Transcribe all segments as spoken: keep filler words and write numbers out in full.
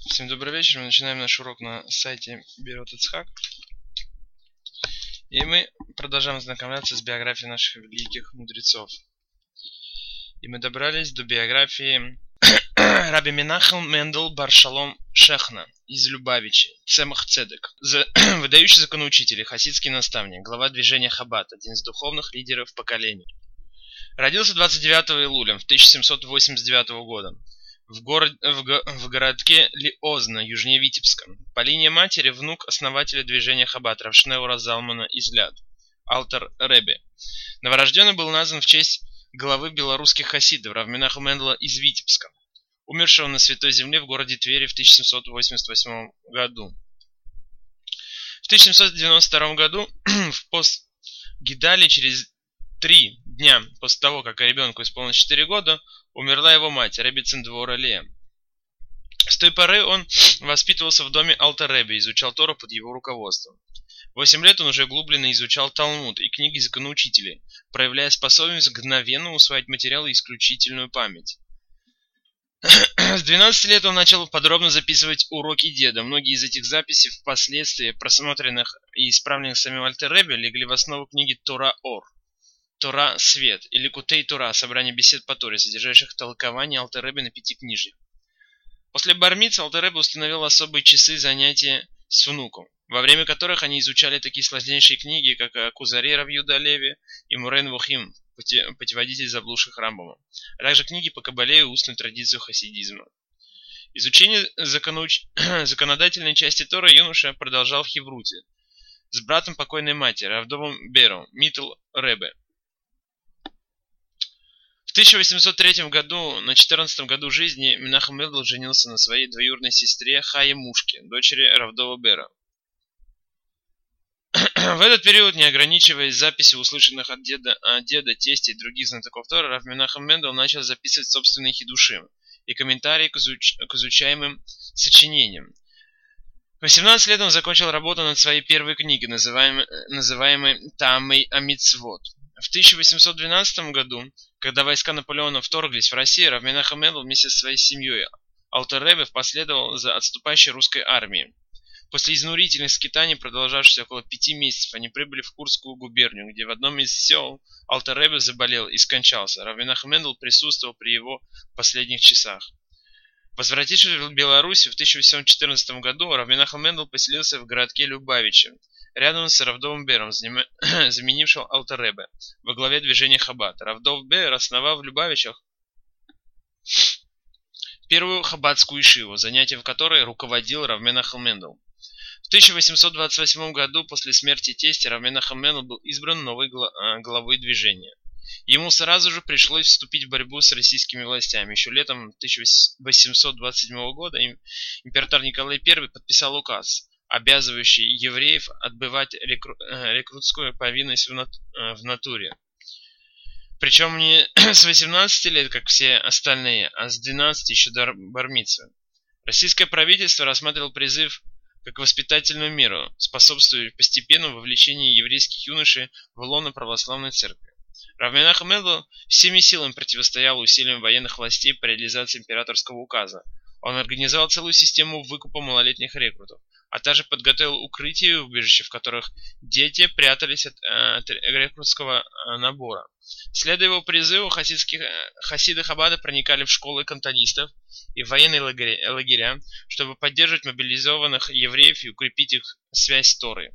Всем добрый вечер. Мы начинаем наш урок на сайте Берот Ицхак. И мы продолжаем знакомиться с биографией наших великих мудрецов. И мы добрались до биографии Раби Менахем Мендел бар Шалом Шехна из Любавичи, Цемах Цедек, выдающий законоучитель и хасидский наставник, глава движения Хаббат, один из духовных лидеров поколений. Родился двадцать девятого Илуля в тысяча семьсот восемьдесят девятого года в, город, в, в городке Лиозна, южнее Витебска. По линии матери внук основателя движения Хаббат Рав Шнеура Залмана из Ляд, Алтер Ребе. Новорожденный был назван в честь главы белорусских хасидов Рав Менахема Мендела из Витебска, умершего на Святой Земле в городе Твери в тысяча семьсот восемьдесят восьмом году. В тысяча семьсот девяносто втором году в пост Гидали через три дня после того, как ребенку исполнилось четыре года, умерла его мать, Ребе Циндвора Лея. С той поры он воспитывался в доме Алтер Ребе, изучал Тору под его руководством. Восемь лет он уже углубленно изучал Талмуд и книги законоучителей, проявляя способность мгновенно усваивать материалы и исключительную память. С двенадцати лет он начал подробно записывать уроки деда. Многие из этих записей, впоследствии просмотренных и исправленных самим Алтер Ребе, легли в основу книги Тора Ор, Тора Свет или Кутей Тора, собрание бесед по Торе, содержащих толкование Алтер Ребе на пятикнижье. После бар-мицвы Алтер Ребе установил особые часы занятия с внуком, во время которых они изучали такие сложнейшие книги, как Кузари Рав Юда Леви и Мурен Вухим, путеводитель заблудших Рамбама, а также книги по Кабале и устную традицию хасидизма. Изучение законоуч... законодательной части Торы юноша продолжал в Хевруте с братом покойной матери, Равдовым Бером, Митл Ребе. В тысяча восемьсот третьем году, на четырнадцатом году жизни, Менахем Мендел женился на своей двоюродной сестре Хае Мушке, дочери Равдова Бера. В этот период, не ограничиваясь записью услышанных от деда, от деда, тестя и других знатоков Торы, Рав Менахем Мендел начал записывать собственные хидушим и комментарии к, изуч... к изучаемым сочинениям. В восемнадцать лет он закончил работу над своей первой книгой, называемой, называемой Таамей Амицвот. В тысяча восемьсот двенадцатом году, когда войска Наполеона вторглись в Россию, Рав Менахем Мендел вместе со своей семьей Алтер Ребе последовал за отступающей русской армией. После изнурительных скитаний, продолжавшихся около пяти месяцев, они прибыли в Курскую губернию, где в одном из сел Алтер Ребе заболел и скончался. Рав Менахем Мендел присутствовал при его последних часах. Возвратившись в Белоруссию в тысяча восемьсот четырнадцатом году, Рав Менахем Мендел поселился в городке Любавичи, рядом с Равдовым Бером, заменившим Алтер Ребе во главе движения Хаббат. Равдов Бер основал в Любавичах первую хаббатскую ишиву, занятием в которой руководил Рав Менахем Мендел. В тысяча восемьсот двадцать восьмом году, после смерти тестя, Рав Менахем Мендел был избран новой главой движения. Ему сразу же пришлось вступить в борьбу с российскими властями. Еще летом тысяча восемьсот двадцать седьмого года император Николай Первый подписал указ, обязывающий евреев отбывать рекру... рекрутскую повинность в, нат... в натуре. Причем не с восемнадцати лет, как все остальные, а с двенадцати еще до бар-мицвы. Российское правительство рассматривало призыв как воспитательную меру, способствующую постепенному вовлечению еврейских юношей в лоно православной церкви. Рав Менахем Мендел всеми силами противостоял усилиям военных властей по реализации императорского указа. Он организовал целую систему выкупа малолетних рекрутов, а также подготовил укрытия и убежища, в которых дети прятались от, от рекрутского набора. Следуя его призыву, хасиды Хаббада проникали в школы кантонистов и в военные лагеря, лагеря, чтобы поддерживать мобилизованных евреев и укрепить их связь с Торой.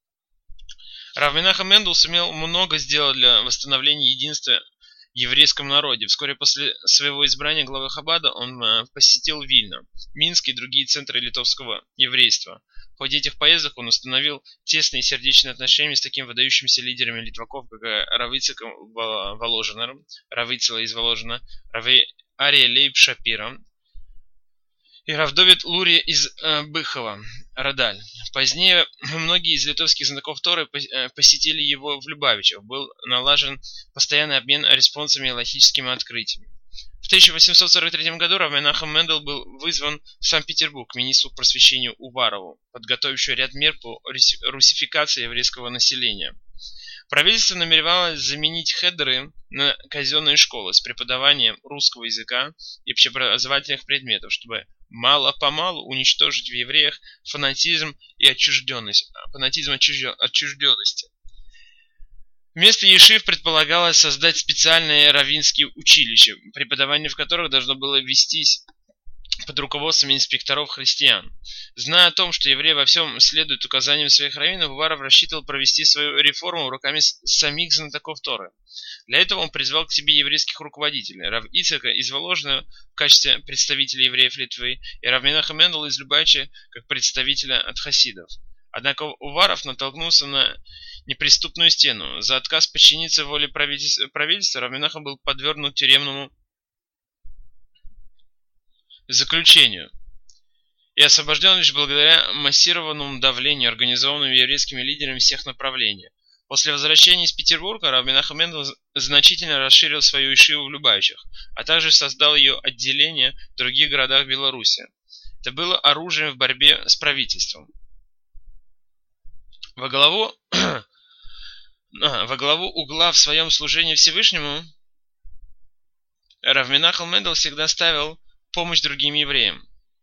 Рав Менахем Мендел сумел много сделать для восстановления единства в еврейском народе. Вскоре после своего избрания главой Хаббада он посетил Вильно, Минск и другие центры литовского еврейства. В ходе этих поездок он установил тесные сердечные отношения с такими выдающимися лидерами литваков, как Рав Ицхак Воложина, Рав Ицела из Воложина, Рав Ария Лейб Шапира и Рав Довид Лури из э, Быхова, Радаль. Позднее многие из литовских знатоков Торы посетили его в Любавичах. Был налажен постоянный обмен респонсами и логическими открытиями. В тысяча восемьсот сорок третьем году Рав Менахем Мендел был вызван в Санкт-Петербург к министру просвещения Уварову, подготовившему ряд мер по русификации еврейского населения. Правительство намеревалось заменить хедры на казенные школы с преподаванием русского языка и общеобразовательных предметов, чтобы мало-помалу уничтожить в евреях фанатизм и отчужденность, фанатизм отчужденности. Вместо ешив предполагалось создать специальные раввинские училища, преподавание в которых должно было вестись под руководством инспекторов христиан. Зная о том, что евреи во всем следуют указаниям своих раввинов, Уваров рассчитывал провести свою реформу руками самих знатоков Торы. Для этого он призвал к себе еврейских руководителей: Рав Ицхака из Воложина в качестве представителя евреев Литвы и Рав Менахем Мендел из Любавича как представителя от хасидов. Однако Уваров натолкнулся на неприступную стену. За отказ подчиниться воле правительства Рав Менахем был подвергнут тюремному заключению и освобожден лишь благодаря массированному давлению, организованному еврейскими лидерами всех направлений. После возвращения из Петербурга Рав Менахем Мендел значительно расширил свою ешиву в Любавичах, а также создал ее отделение в других городах Беларуси. Это было оружием в борьбе с правительством. Во главу, во главу угла в своем служении Всевышнему Рав Менахем Мендел всегда ставил помощь другим евреям.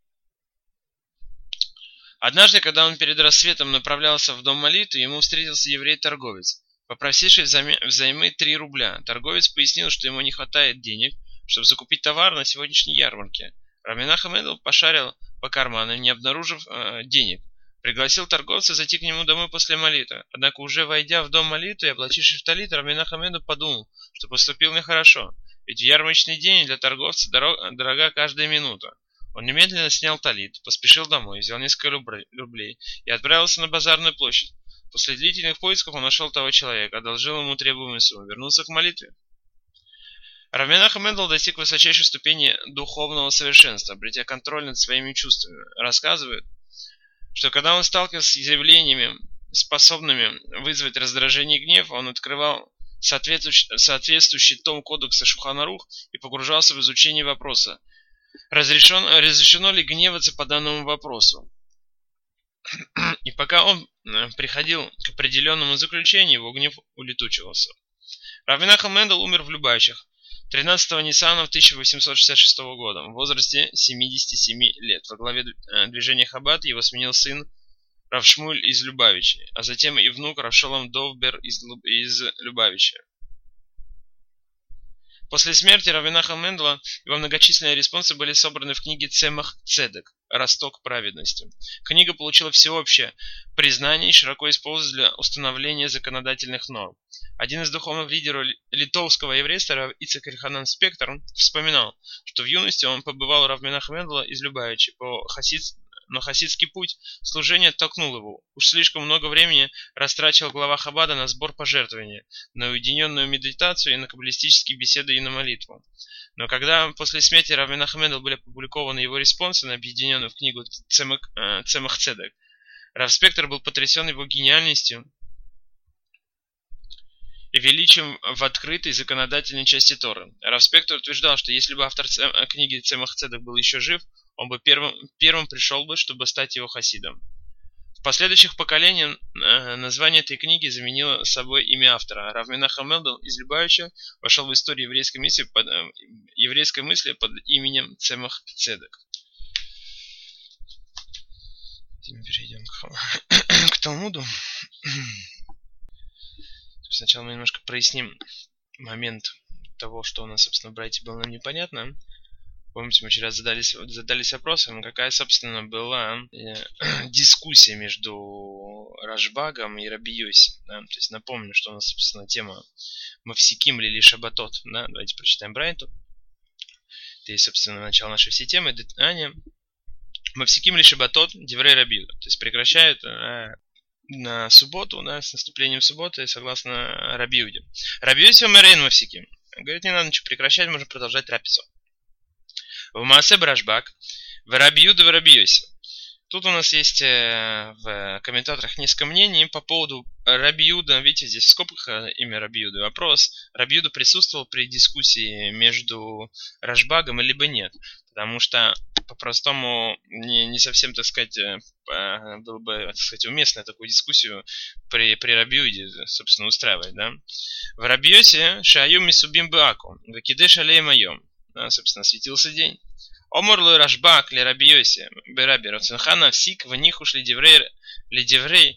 Однажды, когда он перед рассветом направлялся в дом молитвы, ему встретился еврей-торговец, попросивший взаймы три рубля. Торговец пояснил, что ему не хватает денег, чтобы закупить товар на сегодняшней ярмарке. Рав Менахем Мендел пошарил по карманам, не обнаружив э, денег. Пригласил торговца зайти к нему домой после молитвы. Однако, уже войдя в дом молитвы и облачившись в талит, Рав Менахем Мендел подумал, что поступил нехорошо. Ведь в ярмарочный день для торговца дорога каждая минута. Он немедленно снял талит, поспешил домой, взял несколько рублей и отправился на базарную площадь. После длительных поисков он нашел того человека, одолжил ему требуемую сумму, вернулся к молитве. Рав Менахем Мендел достиг высочайшей ступени духовного совершенства, обретя контроль над своими чувствами. Рассказывает, что когда он сталкивался с заявлениями, способными вызвать раздражение и гнев, он открывал соответствующий, соответствующий том кодекса Шулхан Арух и погружался в изучение вопроса: Разрешен, разрешено ли гневаться по данному вопросу? И пока он приходил к определенному заключению, его гнев улетучивался. Рав Менахем Мендел умер в Любавичах тринадцатого Ниссана тысяча восемьсот шестьдесят шестого года в возрасте семидесяти семи лет. Во главе движения Хаббат его сменил сын Рав Шмуль из Любавича, а затем и внук Рав Шолом Довбер из, из Любавича. После смерти Рав Менахем Мендела его многочисленные респонсы были собраны в книге Цемах Цедек «Росток праведности». Книга получила всеобщее признание и широко используется для установления законодательных норм. Один из духовных лидеров литовского еврейства, Рав Ицхак Эльханан Спектор, вспоминал, что в юности он побывал у Рав Менахем Мендела из Любавича по хасид... но хасидский путь служения оттолкнул его. Уж слишком много времени растрачивал глава Хаббада на сбор пожертвований, на уединенную медитацию и на каббалистические беседы и на молитву. Но когда после смерти Рав Менахем Мендела были опубликованы его респонсы, объединенные в книгу Цемах, э, Цемах Цедек, Рав Спектор был потрясен его гениальностью и величием в открытой законодательной части Торы. Рав Спектор утверждал, что если бы автор книги Цемах Цедек был еще жив, он бы первым, первым пришел бы, чтобы стать его хасидом. В последующих поколениях название этой книги заменило собой имя автора. Рав Менахем Мендел из Любавича вошел в историю еврейской мысли под, еврейской мысли под именем Цемах Цедек. Теперь мы перейдем к, к Талмуду. Сначала мы немножко проясним момент того, что у нас, собственно, в Брайте было нам непонятно. Помните, мы вчера задались, задались вопросом, какая, собственно, была э, дискуссия между Рашбагом и Раби Йоси. Да? То есть напомню, что у нас, собственно, тема Мавсиким Лили Шабатот. Да? Давайте прочитаем Брайту. Это есть, собственно, начало нашей всей темы. Детания. Мавсиким Лили Шабатот Деврей Раби Юда. То есть прекращают э, на субботу, да, с наступлением субботы, согласно Раби Юде. Раби Йоси Омерейн Мавсиким. Говорит, не надо ничего прекращать, можно продолжать трапезу. В Маасе Рашбаг, в Раби Юда, в Раби Йоси. Тут у нас есть в комментаторах несколько мнений по поводу Раби Юда. Видите, здесь в скобках имя Раби Юда. Вопрос: Раби Юда присутствовал при дискуссии между Рашбагом либо нет? Потому что по-простому не, не совсем, так сказать, было бы, так сказать, уместно такую дискуссию при, при Раби Юде, собственно, устраивать. Да? В Раби Йоси Шаю Мисубим Бааку, Вакидеш Алей Майом. Да, собственно, светился день. Омор лой Рашбак ли Раби Йоси Бераби Рацинхана всик в них ушли деврей ли деврей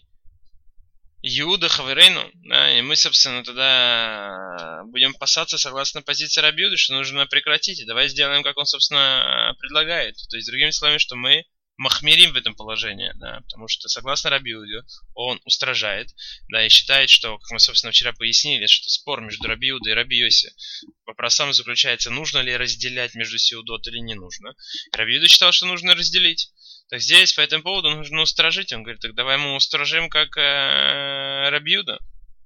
Иуда Хаверейну, да, и мы, собственно, тогда будем пасаться согласно позиции Раби Иуды, что нужно прекратить, и давай сделаем, как он, собственно, предлагает. То есть, другими словами, что мы махмирим в этом положении, да, потому что, согласно Раби Иуде, он устражает, да, и считает, что, как мы, собственно, вчера пояснили, что спор между Раби Иудой и Раби Йоси вопросом заключается, нужно ли разделять между сеудот или не нужно. И Раби Иуда считал, что нужно разделить. Так здесь по этому поводу нужно устражить. Он говорит, так давай мы устражим, как э, Раби Иуда.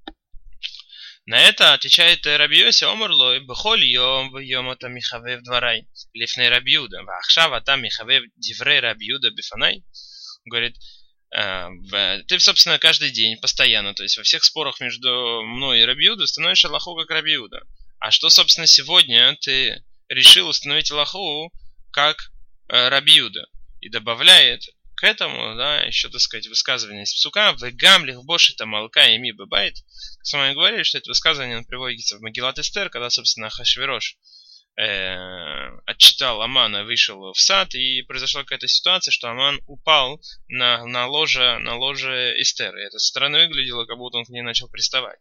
На это отвечает Раби Йоси, Омарлой, Бхоль йом в йом ата михавев дварай, лифней Раби Иуда, вахшав ата михавев диврей Раби Иуда бифанай. Говорит, э, ты, собственно, каждый день, постоянно, то есть во всех спорах между мной и Раби Иудой становишь Аллаху как Раби Иуда. А что, собственно, сегодня ты решил установить Аллаху как э, Раби Иуда? И добавляет к этому, да, еще, так сказать, высказывание из псука «Вегам лихбоши тамалка и ми бывает». С вами говорили, что это высказывание он приводится в Магилат Эстер, когда, собственно, Ахашверош э, отчитал Амана, вышел в сад, и произошла какая-то ситуация, что Аман упал на, на, ложе, на ложе Эстер. И это со стороны выглядело, как будто он к ней начал приставать.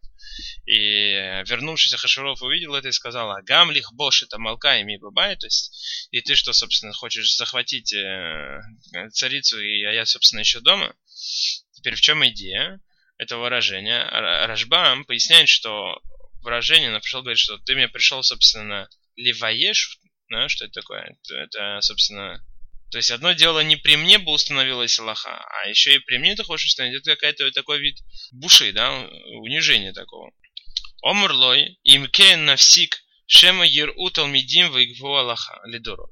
И вернувшись, Ахашверов увидел это и сказал: «Агам лихбош это малка и ми бабай», то есть, и ты что, собственно, хочешь захватить э, царицу, и а я, собственно, еще дома? Теперь в чем идея этого выражения? Рашбам поясняет, что выражение, он пришел говорить, что ты мне пришел, собственно, ливаеш, да, что это такое? Это, это, собственно, то есть одно дело не при мне бы установилась Аллаха, а еще и при мне ты хочешь установить. Это какой-то такой вид буши, да, унижения такого. Омрлой имкен навсик шема еру талмидим вейгву Аллаха лидород.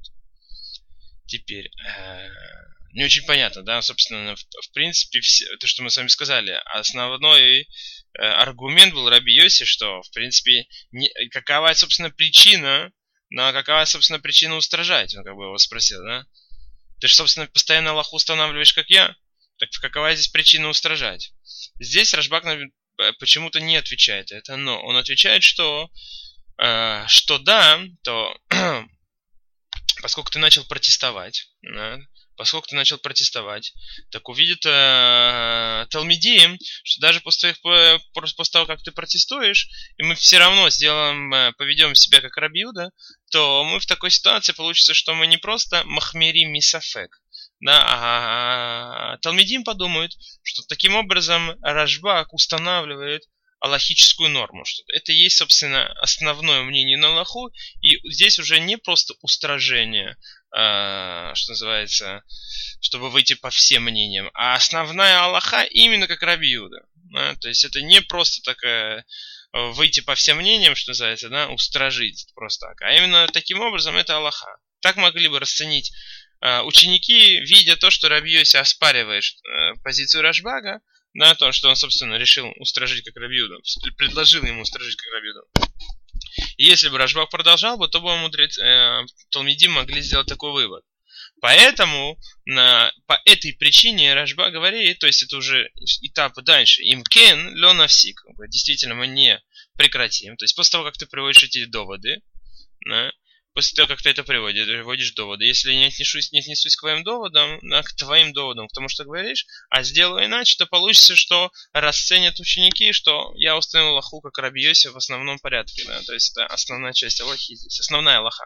Теперь э, не очень понятно, да, собственно, в, в принципе, все, то, что мы с вами сказали, основной э, аргумент был Раби Йоси, что, в принципе, не, какова, собственно, причина, ну, какова, собственно, причина устражать, он как бы его спросил, да. Ты же, собственно, постоянно Аллаху устанавливаешь, как я. Так какова здесь причина устражать? Здесь Рашбак почему-то не отвечает это, но он отвечает, что, э, что да, то поскольку ты начал протестовать, да, поскольку ты начал протестовать, так увидит э, Талмидим, что даже после, твоих, после того, как ты протестуешь, и мы все равно сделаем, поведем себя как Раби Иуда, то мы в такой ситуации получится, что мы не просто махмирим мисафек, да, а Талмидим подумают, что таким образом Рашбак устанавливает аллахическую норму, что это и есть, собственно, основное мнение на Аллаху, и здесь уже не просто устражение, э, что называется, чтобы выйти по всем мнениям, а основная Аллаха именно как Раби Иуда, да? То есть это не просто такая выйти по всем мнениям, что называется, да, устражить просто так, а именно таким образом это Аллаха. Так могли бы расценить э, ученики, видя то, что Раби Йоси оспаривает э, позицию Рашбага, да, то, что он, собственно, решил устражить как Раби Иуда, предложил ему устражить как Раби Иуда. И если бы Рашбак продолжал бы, то бы мудрец, э, Талмидим могли сделать такой вывод. Поэтому на, по этой причине Рашбак говорит, то есть это уже этап дальше, имкен лё навсик, действительно мы не прекратим. То есть после того, как ты приводишь эти доводы, да, после того, как ты это приводишь, приводишь доводы, если не отнесусь, не отнесусь к твоим доводам, да, к твоим доводам, к тому, что говоришь, а сделаю иначе, то получится, что расценят ученики, что я установил Аллаху как Раби Йоси в основном порядке. Да, то есть это основная часть Аллахи здесь, основная Аллаха.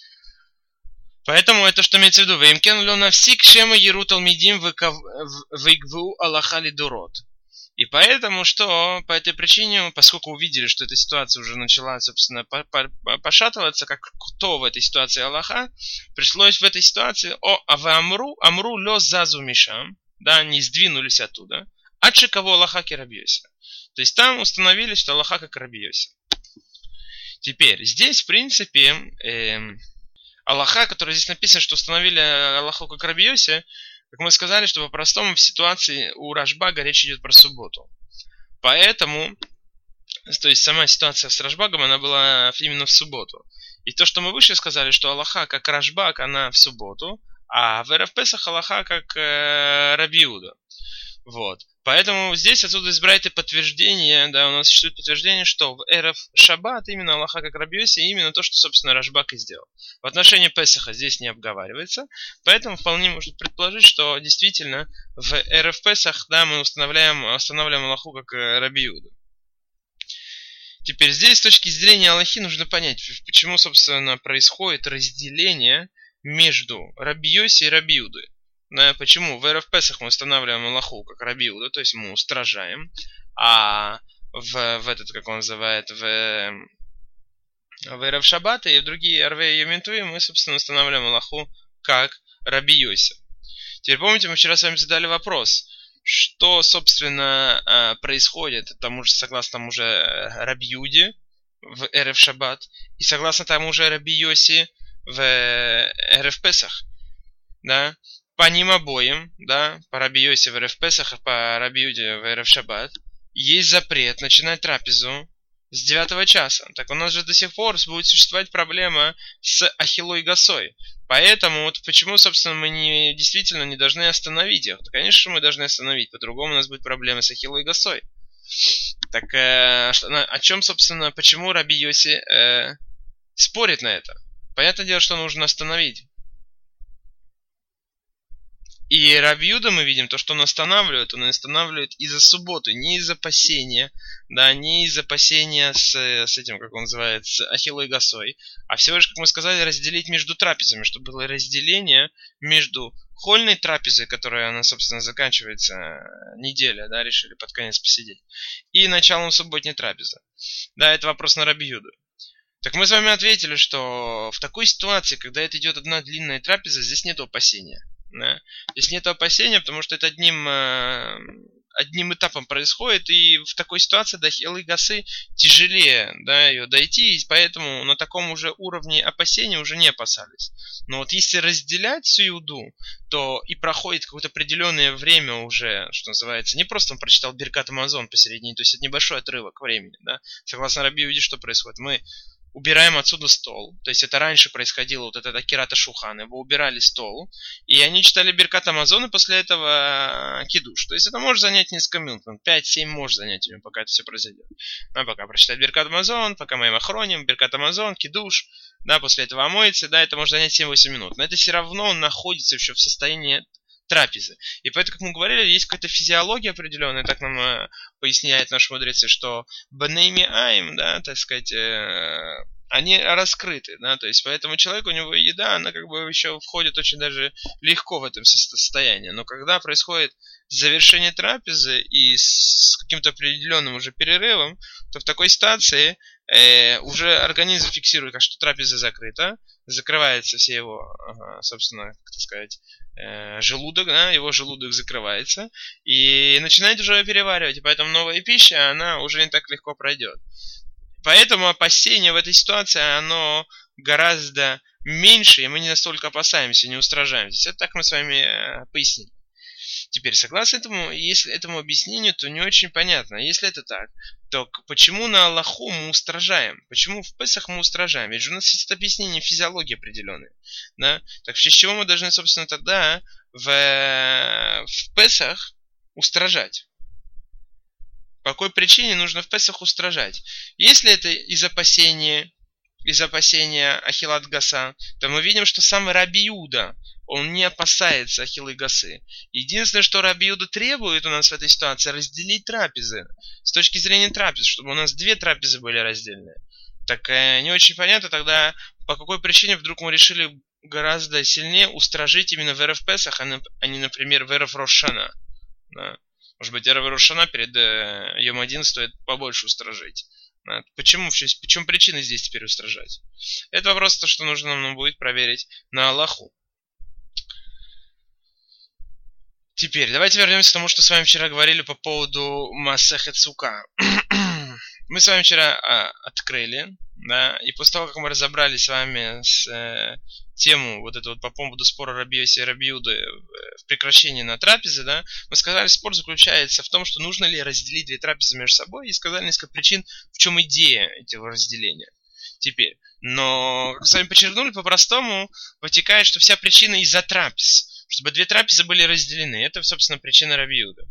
Поэтому это что имеется в виду? Веймкен лё навсик шема еру талмидим вейгву Аллаха лидурот. И поэтому, что по этой причине, поскольку увидели, что эта ситуация уже начала, собственно, пошатываться, как кто в этой ситуации Аллаха, пришлось в этой ситуации о авамру, амру лё зазу мишам, да, не сдвинулись оттуда, а кого Аллаха ки Раби Йоси. То есть там установили, что Аллаха как Раби Йоси. Теперь, здесь, в принципе, эм, Аллаха, который здесь написано, что установили Аллаху как Раби Йоси, как мы сказали, что по-простому в ситуации у Рашбага речь идет про субботу. Поэтому, то есть сама ситуация с Рашбагом, она была именно в субботу. И то, что мы выше сказали, что Аллаха как Рашбаг, она в субботу, а в Эрев Песах Аллаха как э, Раби Иуда. Вот. Поэтому здесь отсюда избрать и подтверждение, да, у нас существует подтверждение, что в эрев шаббат именно Аллаха как Раби Йоси, именно то, что, собственно, Рашбак и сделал. В отношении Песаха здесь не обговаривается, поэтому вполне можно предположить, что действительно в эрев Песах, да, мы устанавливаем, устанавливаем Аллаху как Раби Юду. Теперь здесь с точки зрения Аллахи нужно понять, почему, собственно, происходит разделение между Раби Йоси и Раби Юдой. Да, почему в эрев Песах мы устанавливаем Аллаху как Раби Юда, то есть мы устражаем, а в, в этот, как он называет, в, в эрев Шаббата и в другие Арвей Йом Товим мы, собственно, устанавливаем Аллаху как Раби Йоси. Теперь помните, мы вчера с вами задали вопрос, что, собственно, происходит, тому же, согласно тому же Раби Юде в эрев Шаббат и согласно тому же Раби Йоси в эрев Песах, да? По ним обоим, да, по Раби Йоси в эрев Песах, а по Раби Юде в эрев Шаббат, есть запрет начинать трапезу с девятого часа. Так у нас же до сих пор будет существовать проблема с ахилой гасой. Поэтому вот почему, собственно, мы не, действительно не должны остановить их. Да, конечно, мы должны остановить, по-другому у нас будет проблема с ахилой гасой. Так э, о чем, собственно, почему Раби Йоси э, спорит на это? Понятное дело, что нужно остановить. И Раби Юда мы видим, то, что он останавливает, он останавливает из-за субботы, не из-за опасения, да, не из-за опасения с, с этим, как он называет, с ахилой гасой, а всего лишь, как мы сказали, разделить между трапезами, чтобы было разделение между хольной трапезой, которая, она, собственно, заканчивается неделя, да, решили под конец посидеть, и началом субботней трапезы. Да, это вопрос на Раби Юду. Так мы с вами ответили, что в такой ситуации, когда это идет одна длинная трапеза, здесь нет опасения. Да. Здесь нет опасения, потому что это одним, э, одним этапом происходит, и в такой ситуации до ахилы гасы тяжелее, да, ее дойти, и поэтому на таком уже уровне опасения уже не опасались. Но вот если разделять суюду, то и проходит какое-то определенное время уже, что называется, не просто он прочитал Биркат Амазон посередине, то есть это небольшой отрывок времени, да. Согласно Раби Юде, что происходит? Мы убираем отсюда стол. То есть это раньше происходило, вот это Акирата Шухан, его убирали стол, и они читали Биркат Амазон, и после этого кидуш. То есть это может занять несколько минут, пять-семь может занять, пока это все произойдет. А пока прочитать Биркат Амазон, пока мы им охроним, Биркат Амазон, кидуш, да, после этого омоется, да, это может занять семь-восемь минут. Но это все равно он находится еще в состоянии трапезы. И поэтому, как мы говорили, есть какая-то физиология определенная, так нам э, поясняют наши мудрецы, что бнейми айм, да, так сказать, э, они раскрыты, да, то есть поэтому человек, у него еда, она как бы еще входит очень даже легко в этом состоянии. Но когда происходит завершение трапезы и с каким-то определенным уже перерывом, то в такой ситуации э, уже организм фиксирует, как что трапеза закрыта, закрывается все его, собственно, как сказать, желудок, да, его желудок закрывается и начинает уже переваривать, и поэтому новая пища, она уже не так легко пройдет. Поэтому опасение в этой ситуации, оно гораздо меньше, и мы не настолько опасаемся, не устражаемся. Это так мы с вами пояснили. Теперь, согласно этому, если этому объяснению, то не очень понятно. Если это так, то почему на Аллаху мы устражаем? Почему в Песах мы устражаем? Ведь же у нас есть объяснение физиологии определенной. Да? Так в честь чего мы должны, собственно, тогда в, в Песах устражать? По какой причине нужно в Песах устражать? Если это из опасения, из опасения Ахилат Гаса, то мы видим, что сам Раби Юда, он не опасается ахилы гасы. Единственное, что Раби Юда требует у нас в этой ситуации, разделить трапезы. С точки зрения трапез, чтобы у нас две трапезы были раздельные. Так э, не очень понятно тогда, по какой причине вдруг мы решили гораздо сильнее устражить именно в эрев Песах, а не, например, в эрев Рош Шана. Да. Может быть, эрев Рош Шана перед э, Йом один стоит побольше устражить. Да. Почему? В чем причина здесь теперь устражать? Это вопрос, то, что нужно нам будет проверить на Аллаху. Теперь, давайте вернемся к тому, что с вами вчера говорили по поводу Масехет Сука. Мы с вами вчера а, открыли, да, и после того, как мы разобрались с вами с э, тему вот эту вот по поводу спора Раби Йоси и Раби Юды в прекращении на трапезы, да, мы сказали, спор заключается в том, что нужно ли разделить две трапезы между собой, и сказали несколько причин, в чем идея этого разделения. Теперь, но, как с вами подчеркнули, по-простому вытекает, что вся причина из-за трапез. чтобы две трапезы были разделены. Это, собственно, причина Раби Юда.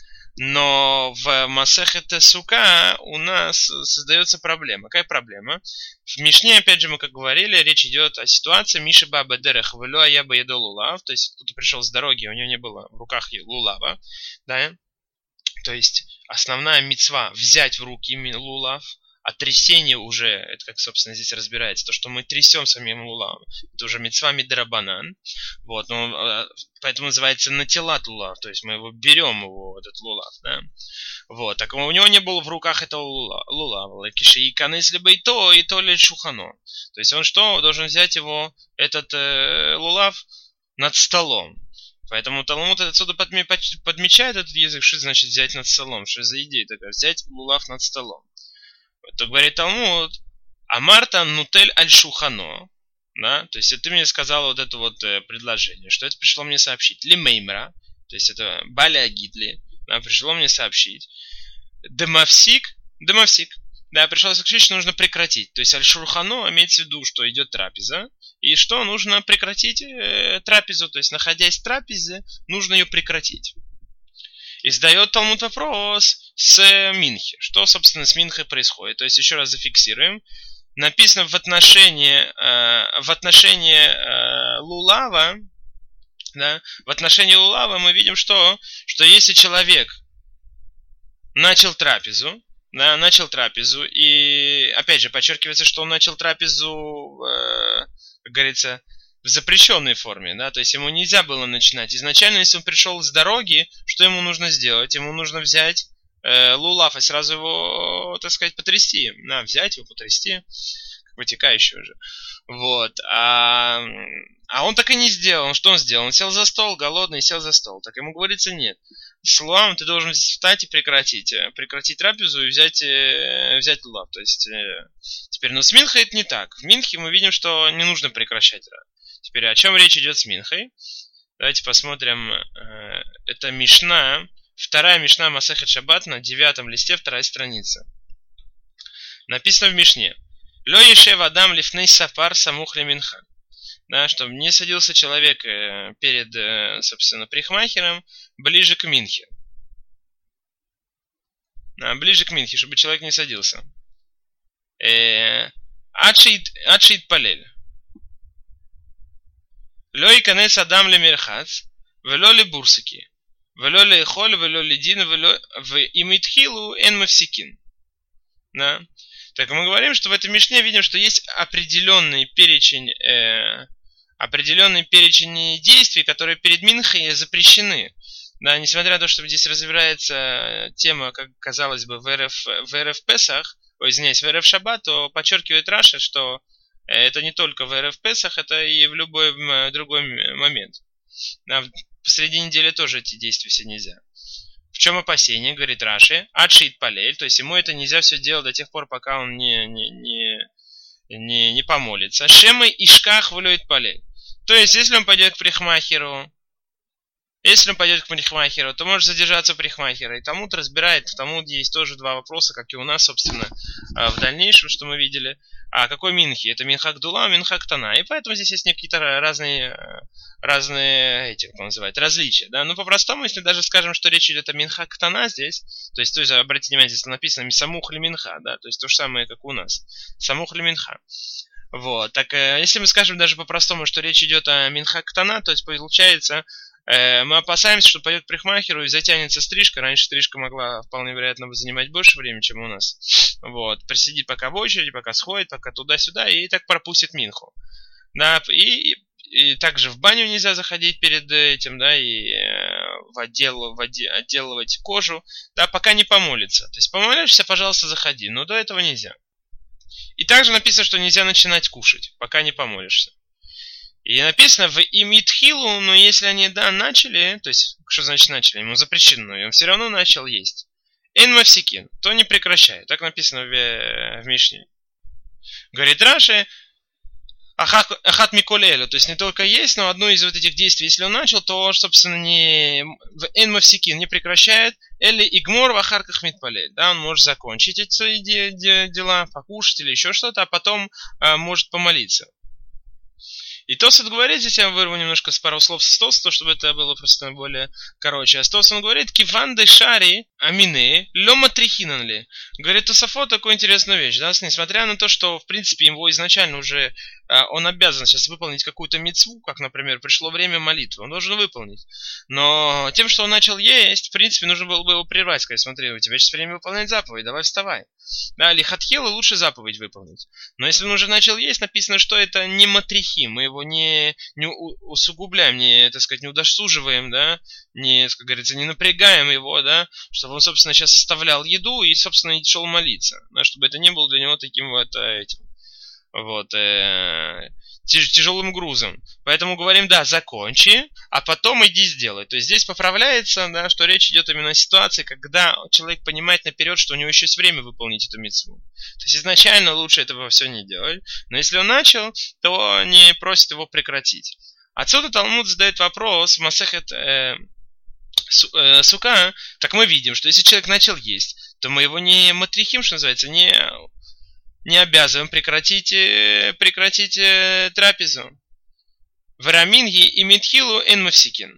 Но в Масехет Сука у нас создается проблема. Какая проблема? В Мишне, опять же, мы как говорили, речь идет о ситуации Миши Баба Дерех Вело Аяба Едо Лулав. То есть кто-то пришел с дороги, у него не было в руках лулава. Да? То есть основная мицва взять в руки лулав, а трясение уже, это как, собственно, здесь разбирается, то, что мы трясем самим лулавом, это уже мицва мидрабанан. Вот, но, поэтому называется натилат лулав, то есть мы его берем, его, этот лулав, да. Вот, так у него не было в руках этого лулава. И канес либо и то, и то ли шухано. То есть он что, должен взять его, этот э, лулав, над столом. Поэтому Талмуд отсюда подмечает этот язык, что значит взять над столом, что за идея такая, взять лулав над столом. Это говорит Талмуд, Амарта нутель аль шухано, да, то есть ты мне сказал вот это вот э, предложение, что это пришло мне сообщить, лимеймра, то есть это баля гидли, да, пришло мне сообщить, демавсик, демавсик, да, пришло сообщить, что нужно прекратить, то есть аль шухано имеется в виду, что идет трапеза, и что нужно прекратить э, трапезу, то есть находясь в трапезе, нужно ее прекратить. И задает Талмуд вопрос с Минхи. Что, собственно, с Минхой происходит? То есть, еще раз зафиксируем. Написано в отношении, э, в отношении э, Лулава, да, в отношении Лулава мы видим, что, что если человек начал трапезу, да, начал трапезу, и, опять же, подчеркивается, что он начал трапезу, э, как говорится, в запрещенной форме, да, то есть ему нельзя было начинать. Изначально, если он пришел с дороги, что ему нужно сделать? Ему нужно взять э, лулав и сразу его, так сказать, потрясти. Да, взять его, потрясти, как вытекающего же. Вот. А, а он так и не сделал. Что он сделал? Он сел за стол, голодный, сел за стол. Так ему говорится, нет. С лулавом ты должен встать и прекратить. Прекратить трапезу и взять, взять лулав. То есть, теперь, ну с Минхой это не так. В Минхе мы видим, что не нужно прекращать. Теперь, о чем речь идет с Минхой? Давайте посмотрим. Это Мишна. Вторая Мишна Масехет Шаббат на девятом листе, вторая страница. Написано в Мишне. Ло ешев адам лифней сафар самух ле минха. Да, чтобы не садился человек перед, собственно, парикмахером ближе к Минхе. Да, ближе к Минхе, чтобы человек не садился. Ачит палель. לא ייכנס אדם למרחץ, ולא לבורסקי, ולא לאכול, ולא לדין, ואם התחילו, אין מפסיקין. Да? Так мы говорим, что в этом Мишне видим, что есть определенный перечень, э, определенный перечень действий, которые перед Минхой запрещены. Да, несмотря на то, что здесь разбирается тема, как казалось бы, в РФ, в РФ Песах, ой, извиняюсь, в РФ Шаббат, то подчеркивает Раша, что это не только в РФ Песах, это и в любой другой момент. Посреди недели тоже эти действия все нельзя. В чем опасение, говорит Раши? Адшит палель, то есть ему это нельзя все делать до тех пор, пока он не, не, не, не, не помолится. Шемы и шках влюет палель. То есть, если он пойдет к парикмахеру, если он пойдет к парикмахеру, то может задержаться у парикмахера. И Талмуд разбирает, в Талмуде есть тоже два вопроса, как и у нас, собственно, в дальнейшем, что мы видели. А какой Минхи? Это Минха Гдула, Минха Ктана. И поэтому здесь есть какие-то разные, разные эти, как он называет, различия. Да? Ну, по-простому, если даже скажем, что речь идет о Минха Ктана здесь, то есть, то есть обратите внимание, здесь написано Самух ли Минха, да, то есть то же самое, как у нас. Самух ли Минха. Вот. Так, если мы скажем даже по-простому, что речь идет о Минха Ктана, то есть получается, мы опасаемся, что пойдет к парикмахеру и затянется стрижка. Раньше стрижка могла вполне вероятно занимать больше времени, чем у нас. Вот. Просидит пока в очереди, пока сходит, пока туда-сюда, и так пропустит Минху. Да, и, и, и также в баню нельзя заходить перед этим, да, и в отдел, в отдел, отделывать кожу, да, пока не помолится. То есть помоляешься, пожалуйста, заходи, но до этого нельзя. И также написано, что нельзя начинать кушать, пока не помолишься. И написано в имитхилу, но если они, да, начали, то есть, что значит начали, ему запрещено, и он все равно начал есть. Эн мавсикин, то не прекращает. Так написано в, в Мишне. Говорит Раши, ахат миколелю, то есть не только есть, но одно из вот этих действий, если он начал, то, собственно, не в эн мавсикин не прекращает, или игмор в ахарках митпалель, да, он может закончить эти свои дела, покушать или еще что-то, а потом а, может помолиться. И Тосфот говорит, здесь я вырву немножко с пару слов с Тосфота, чтобы это было просто более короче. А Тосфот говорит, киван де шари амине лема трихинан ли. Говорит Тосфот такую интересную вещь, да, несмотря на то, что в принципе его изначально уже а, он обязан сейчас выполнить какую-то мицву, как, например, пришло время молитвы, он должен выполнить. Но тем, что он начал есть, в принципе, нужно было бы его прервать, сказать, смотри, у тебя сейчас время выполнять заповедь, давай вставай. Да, лихатхила лучше заповедь выполнить. Но если он уже начал есть, написано, что это не матрихи, мы его не, не усугубляем, не, так сказать, не удосуживаем, да, не, как говорится, не напрягаем его, да, чтобы он, собственно, сейчас составлял еду и, собственно, шел молиться, да, чтобы это не было для него таким вот этим, вот, э, тяжелым грузом. Поэтому говорим, да, закончи, а потом иди сделай. То есть здесь поправляется, да, что речь идет именно о ситуации, когда человек понимает наперед, что у него еще есть время выполнить эту мицву. То есть изначально лучше этого все не делать. Но если он начал, то не просит его прекратить. Отсюда Талмуд задает вопрос в Масехет э, э, Сука. Так мы видим, что если человек начал есть, то мы его не матрихим, что называется, не... не обязываем прекратить, прекратить трапезу. Вараминги и Митхилу эн мавсикин.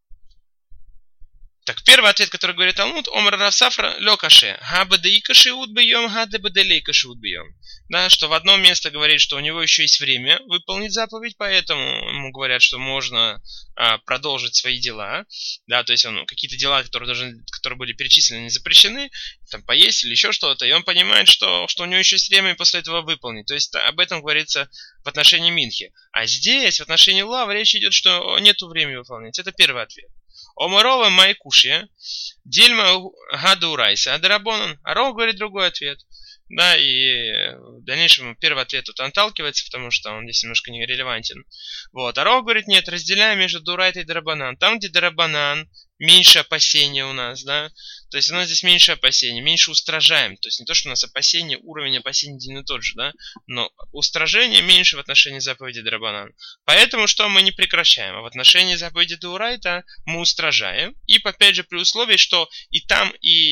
Так, первый ответ, который говорит Талмуд, Омар Равсафра лёкаше. Хабадей кашиут бьем, хадабаделей кашиут бьем. Да, что в одном месте говорит, что у него еще есть время выполнить заповедь, поэтому ему говорят, что можно а, продолжить свои дела. Да, то есть он, какие-то дела, которые, должны, которые были перечислены, не запрещены, там поесть или еще что-то, и он понимает, что, что у него еще есть время после этого выполнить. То есть об этом говорится в отношении Минхи. А здесь, в отношении Лав, речь идет, что нету времени выполнять. Это первый ответ. Омарова майкушья, дельма гадурайса, адарабонан. А Ров говорит другой ответ. Да, и в дальнейшем первый ответ тут отталкивается, потому что он здесь немножко не релевантен. Вот. А Ров говорит, нет, разделяем между дурайт и дарабанан. Там, где дарабанан, меньше опасения у нас, да. То есть у нас здесь меньше опасений, меньше устражаем. То есть не то, что у нас опасение, уровень опасений один и тот же, да, но устражение меньше в отношении заповеди Драбанан. Поэтому что мы не прекращаем, а в отношении заповеди Деурайта мы устражаем. И опять же при условии, что и там,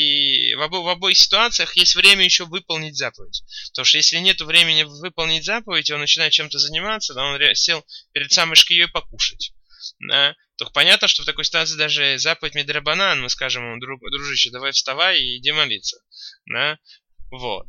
и в, обо- в обоих ситуациях есть время еще выполнить заповедь. Потому что если нет времени выполнить заповедь, и он начинает чем-то заниматься, да, он сел перед самой шкией покушать. Да, то понятно, что в такой ситуации даже заповедь Мидрабанан, мы скажем ему, друг, дружище, давай вставай и иди молиться. Да? Вот.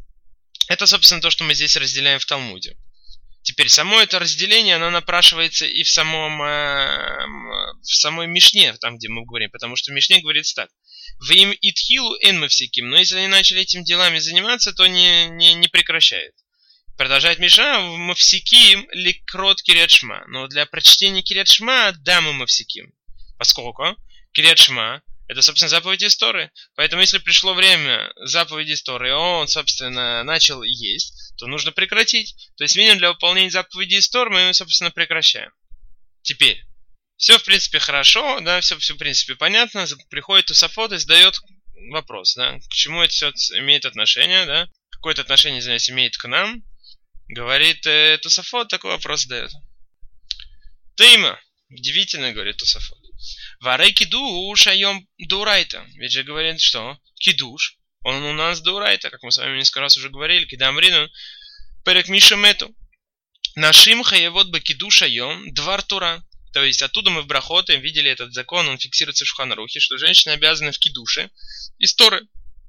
Это, собственно, то, что мы здесь разделяем в Талмуде. Теперь, само это разделение, оно напрашивается и в самом э, в самой Мишне, там, где мы говорим, потому что в Мишне говорится так. В им итхилу эн мавсиким, но если они начали этим делами заниматься, то не, не, не прекращают. Продолжает Мишна, в мавсиким ликрот кирят шма. Но для прочтения кирят шма, да, мы мавсиким. Поскольку кирят шма это, собственно, заповедь Торы. Поэтому, если пришло время заповеди Торы, и он, собственно, начал есть, то нужно прекратить. То есть, минимум для выполнения заповеди Торы мы, собственно, прекращаем. Теперь, все, в принципе, хорошо, да, все, все в принципе, понятно. Приходит Тосафот и задает вопрос, да, к чему это все имеет отношение, да, какое-то отношение, извиняюсь, имеет к нам. Говорит э, Тосафот, такой вопрос задает. Тейма, удивительно, говорит Тосафот. Варей кидуш айом дурайта. Ведь же говорит, что кидуш, он у нас дурайта, как мы с вами несколько раз уже говорили, кидамрину, перек мишамету. Нашим хаевод бы кидуш айом двар тура. То есть оттуда мы в Брахоте видели этот закон, он фиксируется в Шулхан Арухе, что женщины обязаны в кидуше из Торы.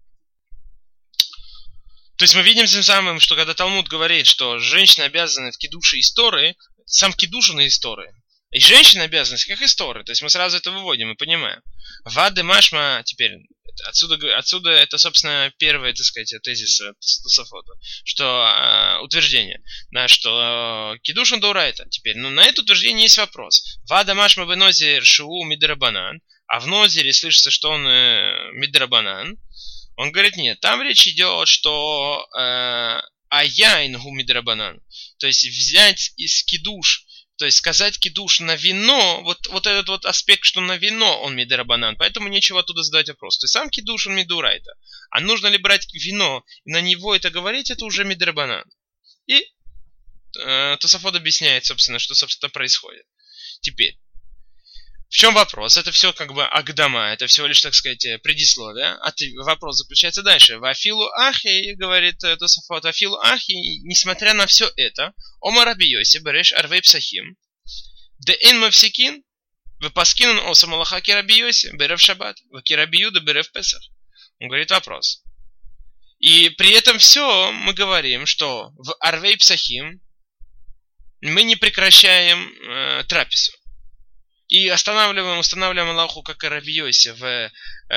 То есть мы видим тем самым, что когда Талмуд говорит, что женщины обязаны в кидуше из Торы, сам кидуш он из Торы. И женщины обязаны, как из Торы. То есть мы сразу это выводим и понимаем. Вады машма, теперь, отсюда, отсюда это, собственно, первый, так сказать, тезис Тосафота, что э, утверждение, да, что э, кидуш он дурайта. Теперь, ну, на это утверждение есть вопрос. Вада машма бенозер шуу мидрабанан, а в нозере слышится, что он э, мидрабанан. Он говорит, нет, там речь идет, что э, аяйн гу мидрабанан. То есть взять из кидуш, то есть сказать кидуш на вино, вот, вот этот вот аспект, что на вино он мидрабанан, поэтому нечего оттуда задать вопрос. То есть сам кидуш он мидурайта. А нужно ли брать вино и на него это говорить, это уже мидрабанан. И э, Тосафот объясняет, собственно, что, собственно, происходит. Теперь. В чем вопрос? Это все как бы агдама, это всего лишь, так сказать, предисловие. А ты, вопрос заключается дальше. Вафилу ахи, говорит Тосафот, вафилу ахи, несмотря на все это, ома раби Йоси, береш арвей псахим, де эн мавсикин, выпаскинун оса малаха раби Йоси, берев шаббат, ваки раби Юда, берев песах. Он говорит вопрос. И при этом все мы говорим, что в арвей псахим мы не прекращаем э, трапезу. И останавливаем, устанавливаем Аллаху, как и Раби Йоси в, э,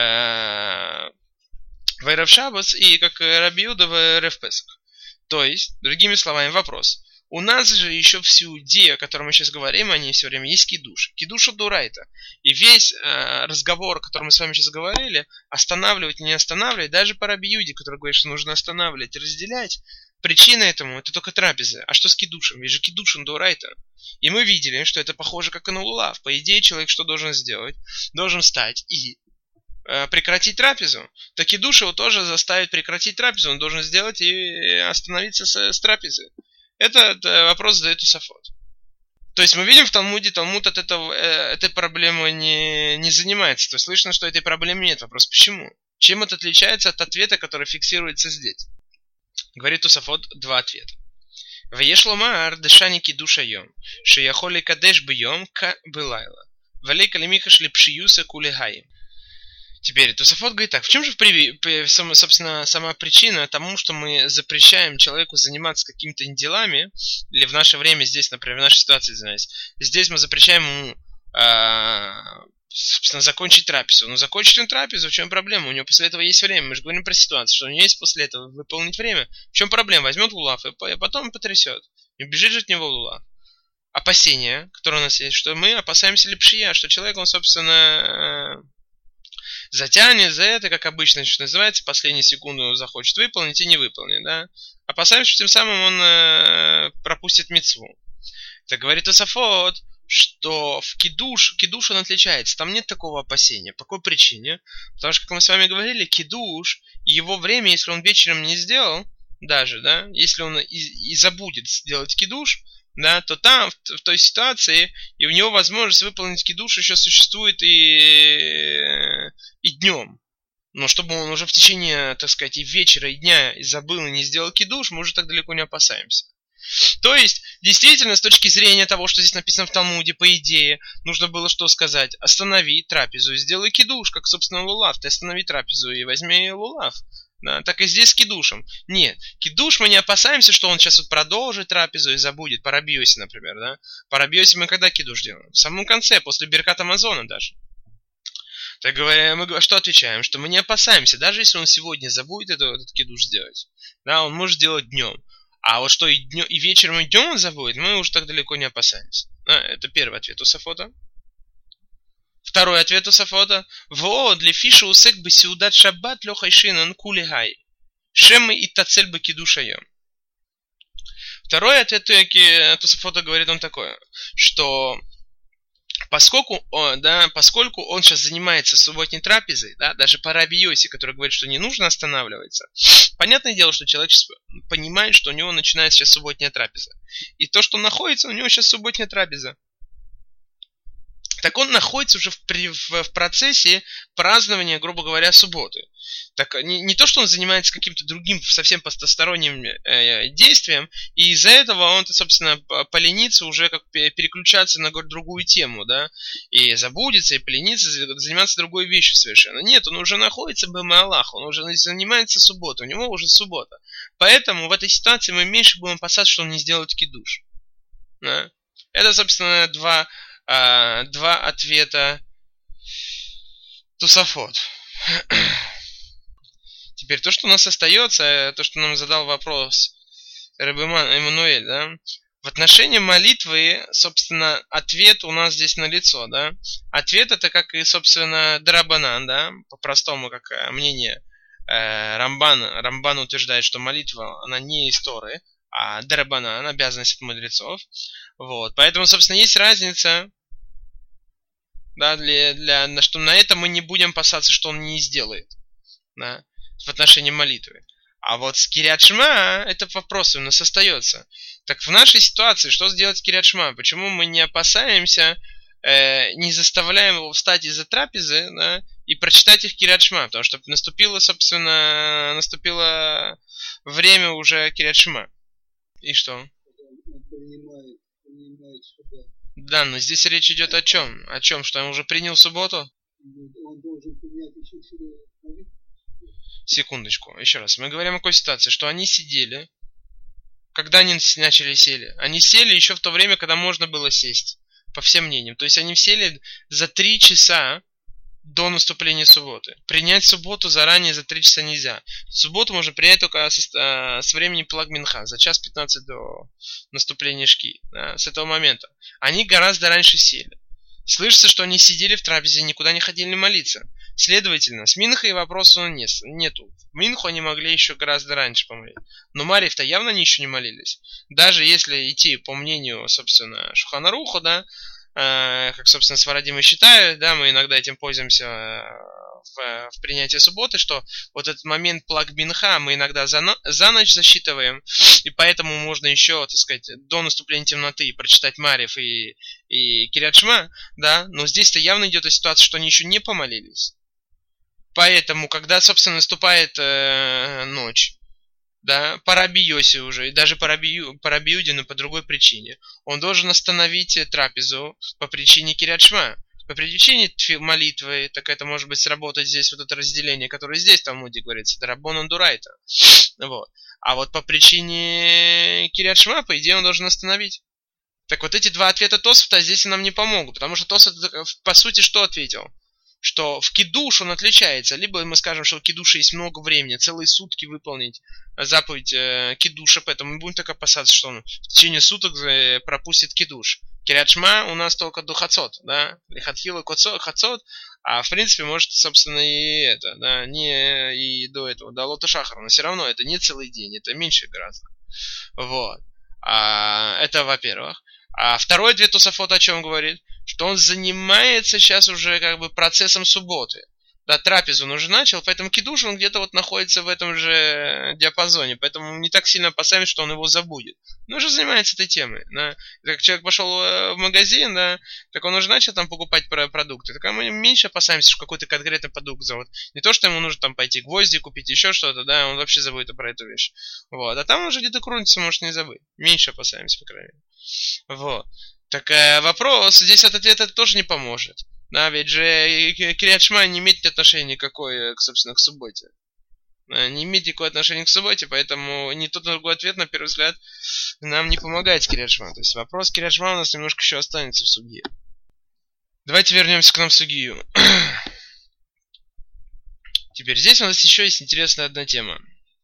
в Эрев Шаббат и как Раби Юда в Эрев Песах. То есть, другими словами, вопрос. У нас же еще в Сеуде, о котором мы сейчас говорим, они все время есть кидуш. Кидуш дурайта. И весь э, разговор, о котором мы с вами сейчас говорили, останавливать, не останавливать, даже по Раби Юде, который говорит, что нужно останавливать и разделять, причина этому это только трапеза. А что с кидушем? Ведь же кидушин дурайта. И мы видели, что это похоже как и на лулав. По идее, человек что должен сделать? Должен встать и э, прекратить трапезу. Так и душ его тоже заставит прекратить трапезу. Он должен сделать и остановиться с, с трапезы. Это, это вопрос задает Тосафот. То есть мы видим в Талмуде, Талмуд от этого, э, этой проблемы не, не занимается. То есть слышно, что этой проблемы нет. Вопрос почему? Чем это отличается от ответа, который фиксируется здесь? Говорит Тосафот два ответа. ויש לומר דשני קידוש היום, שיכול לקדש ביום כבלילה, וליקה למיכה של פשיוסה כולהיים. Теперь Тосафот говорит так, в чем же, собственно, сама причина тому, что мы запрещаем человеку заниматься какими-то делами, или в наше время здесь, например, в нашей ситуации, извиняюсь, здесь мы запрещаем ему, э, собственно, закончить трапезу. Но закончить он трапезу, в чем проблема? У него после этого есть время. Мы же говорим про ситуацию, что у него есть после этого выполнить время. В чем проблема? Возьмет лулав и потом потрясет. Не бежит же от него лулав. Опасение, которое у нас есть, что мы опасаемся лепшия, что человек, он, собственно, затянет за это, как обычно, что называется, последнюю секунду захочет выполнить и не выполнит, да? Опасаемся, что тем самым он э, пропустит мицву. Так говорит Тосафот, что в кидуш, кидуш он отличается, там нет такого опасения. По какой причине? Потому что, как мы с вами говорили, кидуш, его время, если он вечером не сделал, даже, да, если он и, и забудет сделать кидуш, да, то там, в, в той ситуации, и у него возможность выполнить кидуш еще существует и, и днем. Но чтобы он уже в течение, так сказать, и вечера, и дня и забыл, и не сделал кидуш, мы уже так далеко не опасаемся. То есть, действительно, с точки зрения того, что здесь написано в Талмуде, по идее, нужно было что сказать? Останови трапезу и сделай кидуш, как, собственно, лулав. Ты останови трапезу и возьми лулав. Да, так и здесь с кидушем. Нет, кидуш мы не опасаемся, что он сейчас вот продолжит трапезу и забудет. По Раби Йоси, например, да? По Раби Йоси мы когда кидуш делаем? В самом конце, после Беркат Амазона даже. Так говоря, мы что отвечаем? Что мы не опасаемся, даже если он сегодня забудет этот, этот кидуш сделать. Да, он может делать днем. А вот что и, днем, и вечером, и днем он забудет, мы уже так далеко не опасаемся. Да, это первый ответ Тосафота. Второй ответ Тосафота. Во для фиша усек бы сеудат шаббат лехайшинан кулигай. Шемы и тацель бы кидушаем. Второй ответ Тосафота говорит он такое, что поскольку, да, поскольку он сейчас занимается субботней трапезой, да, даже по Раби Йоси, который говорит, что не нужно останавливаться, понятное дело, что человек сейчас понимает, что у него начинается сейчас субботняя трапеза. И то, что он находится, у него сейчас субботняя трапеза. Так он находится уже в, в, в процессе празднования, грубо говоря, субботы. Так не, не то, что он занимается каким-то другим совсем посторонним э, действием, и из-за этого он, собственно, поленится уже как переключаться на другую тему, да, и забудется, и поленится, заниматься другой вещью совершенно. Нет, он уже находится в Бэме Аллах, он уже занимается субботой, у него уже суббота. Поэтому в этой ситуации мы меньше будем опасаться, что он не сделает кидуш. Да? Это, собственно, два... Два ответа Тосафот. Теперь то, что у нас остается, то, что нам задал вопрос Ребе Эммануэль, да, в отношении молитвы, собственно, ответ у нас здесь налицо, да. Ответ это как и, собственно, Дарабанан, да, по-простому, как мнение э, Рамбан. Рамбан утверждает, что молитва, она не из Торы, а Дарабанан, обязанность от мудрецов. Вот, поэтому, собственно, есть разница. Да, для, для, что на это мы не будем опасаться, что он не сделает, да, в отношении молитвы. А вот с Кирьят Шма это вопрос у нас остается. Так в нашей ситуации что сделать с Кирьят Шма? Почему мы не опасаемся э, не заставляем его встать из-за трапезы, да, и прочитать их Кирьят Шма, потому что наступило, собственно, наступило время уже Кирьят Шма. И что? Да, но здесь речь идет о чем? О чем? Что он уже принял субботу? Он должен принять еще молитву. Секундочку, еще раз. Мы говорим о какой ситуации, что они сидели. Когда они начали сели? Они сели еще в то время, когда можно было сесть. По всем мнениям. То есть они сели за три часа до наступления субботы. Принять субботу заранее за три часа нельзя. Субботу можно принять только со, с времени Плаг Минха, за час пятнадцать до наступления Шки. Да, с этого момента. Они гораздо раньше сели. Слышится, что они сидели в трапезе и никуда не ходили молиться. Следовательно, с Минхой вопроса нет, нету. В Минху они могли еще гораздо раньше помолить. Но Марьев-то явно они еще не молились. Даже если идти по мнению, собственно, Шулхан Аруху, да, э, как, собственно, сварадимы считают, да, мы иногда этим пользуемся э, в, в принятии субботы, что вот этот момент Плаг Минха мы иногда за, за ночь засчитываем, и поэтому можно еще, так сказать, до наступления темноты прочитать Марьев и, и Кирьят Шма, да, но здесь-то явно идет ситуация, что они еще не помолились. Поэтому, когда, собственно, наступает э, ночь, да, по Раби Йоси уже, и даже по Раби, по Раби Юдину по другой причине, он должен остановить трапезу по причине Кирьят Шма. По причине молитвы, так это может быть сработать здесь вот это разделение, которое здесь в Талмуде говорится, это Раббонан Дурайта. Вот. А вот по причине Кирьят Шма, по идее, он должен остановить. Так вот эти два ответа Тосфота здесь нам не помогут, потому что Тосфот, по сути, что ответил? Что в кидуш он отличается. Либо мы скажем, что в кидуше есть много времени, целые сутки выполнить заповедь э, кидуша, поэтому мы будем так опасаться, что он в течение суток э, пропустит кидуш. Кирьят Шма у нас только до хацот, да, лихатхила хацот, а в принципе может, собственно, и это, да, не и до этого, до лота шахара, но все равно это не целый день, это меньше гораздо. Вот. А, это во-первых. А второй ответ Тосафот о чем говорит? Что он занимается сейчас уже как бы процессом субботы. Да, трапезу он уже начал, поэтому кидуш он где-то вот находится в этом же диапазоне, поэтому не так сильно опасаемся, что он его забудет. Он уже занимается этой темой. Да. Как человек пошел в магазин, да, так он уже начал там покупать продукты. Так мы меньше опасаемся, что какой-то конкретный продукт зовут. Не то, что ему нужно там пойти гвозди купить, еще что-то, да, он вообще забудет про эту вещь. Вот. А там уже где-то крутится, может не забыть. Меньше опасаемся, по крайней мере. Вот. Так э, вопрос, здесь от ответа тоже не поможет. Да, ведь же Кирьят Шма не имеет отношения никакой, собственно, к субботе. Не имеет никакого отношения к субботе, поэтому ни тот, ни другой ответ, на первый взгляд, нам не помогает с Кирьят Шма. То есть вопрос Кирьят Шма у нас немножко еще останется в сугье. Давайте вернемся к нам в сугью. Теперь здесь у нас еще есть интересная одна тема.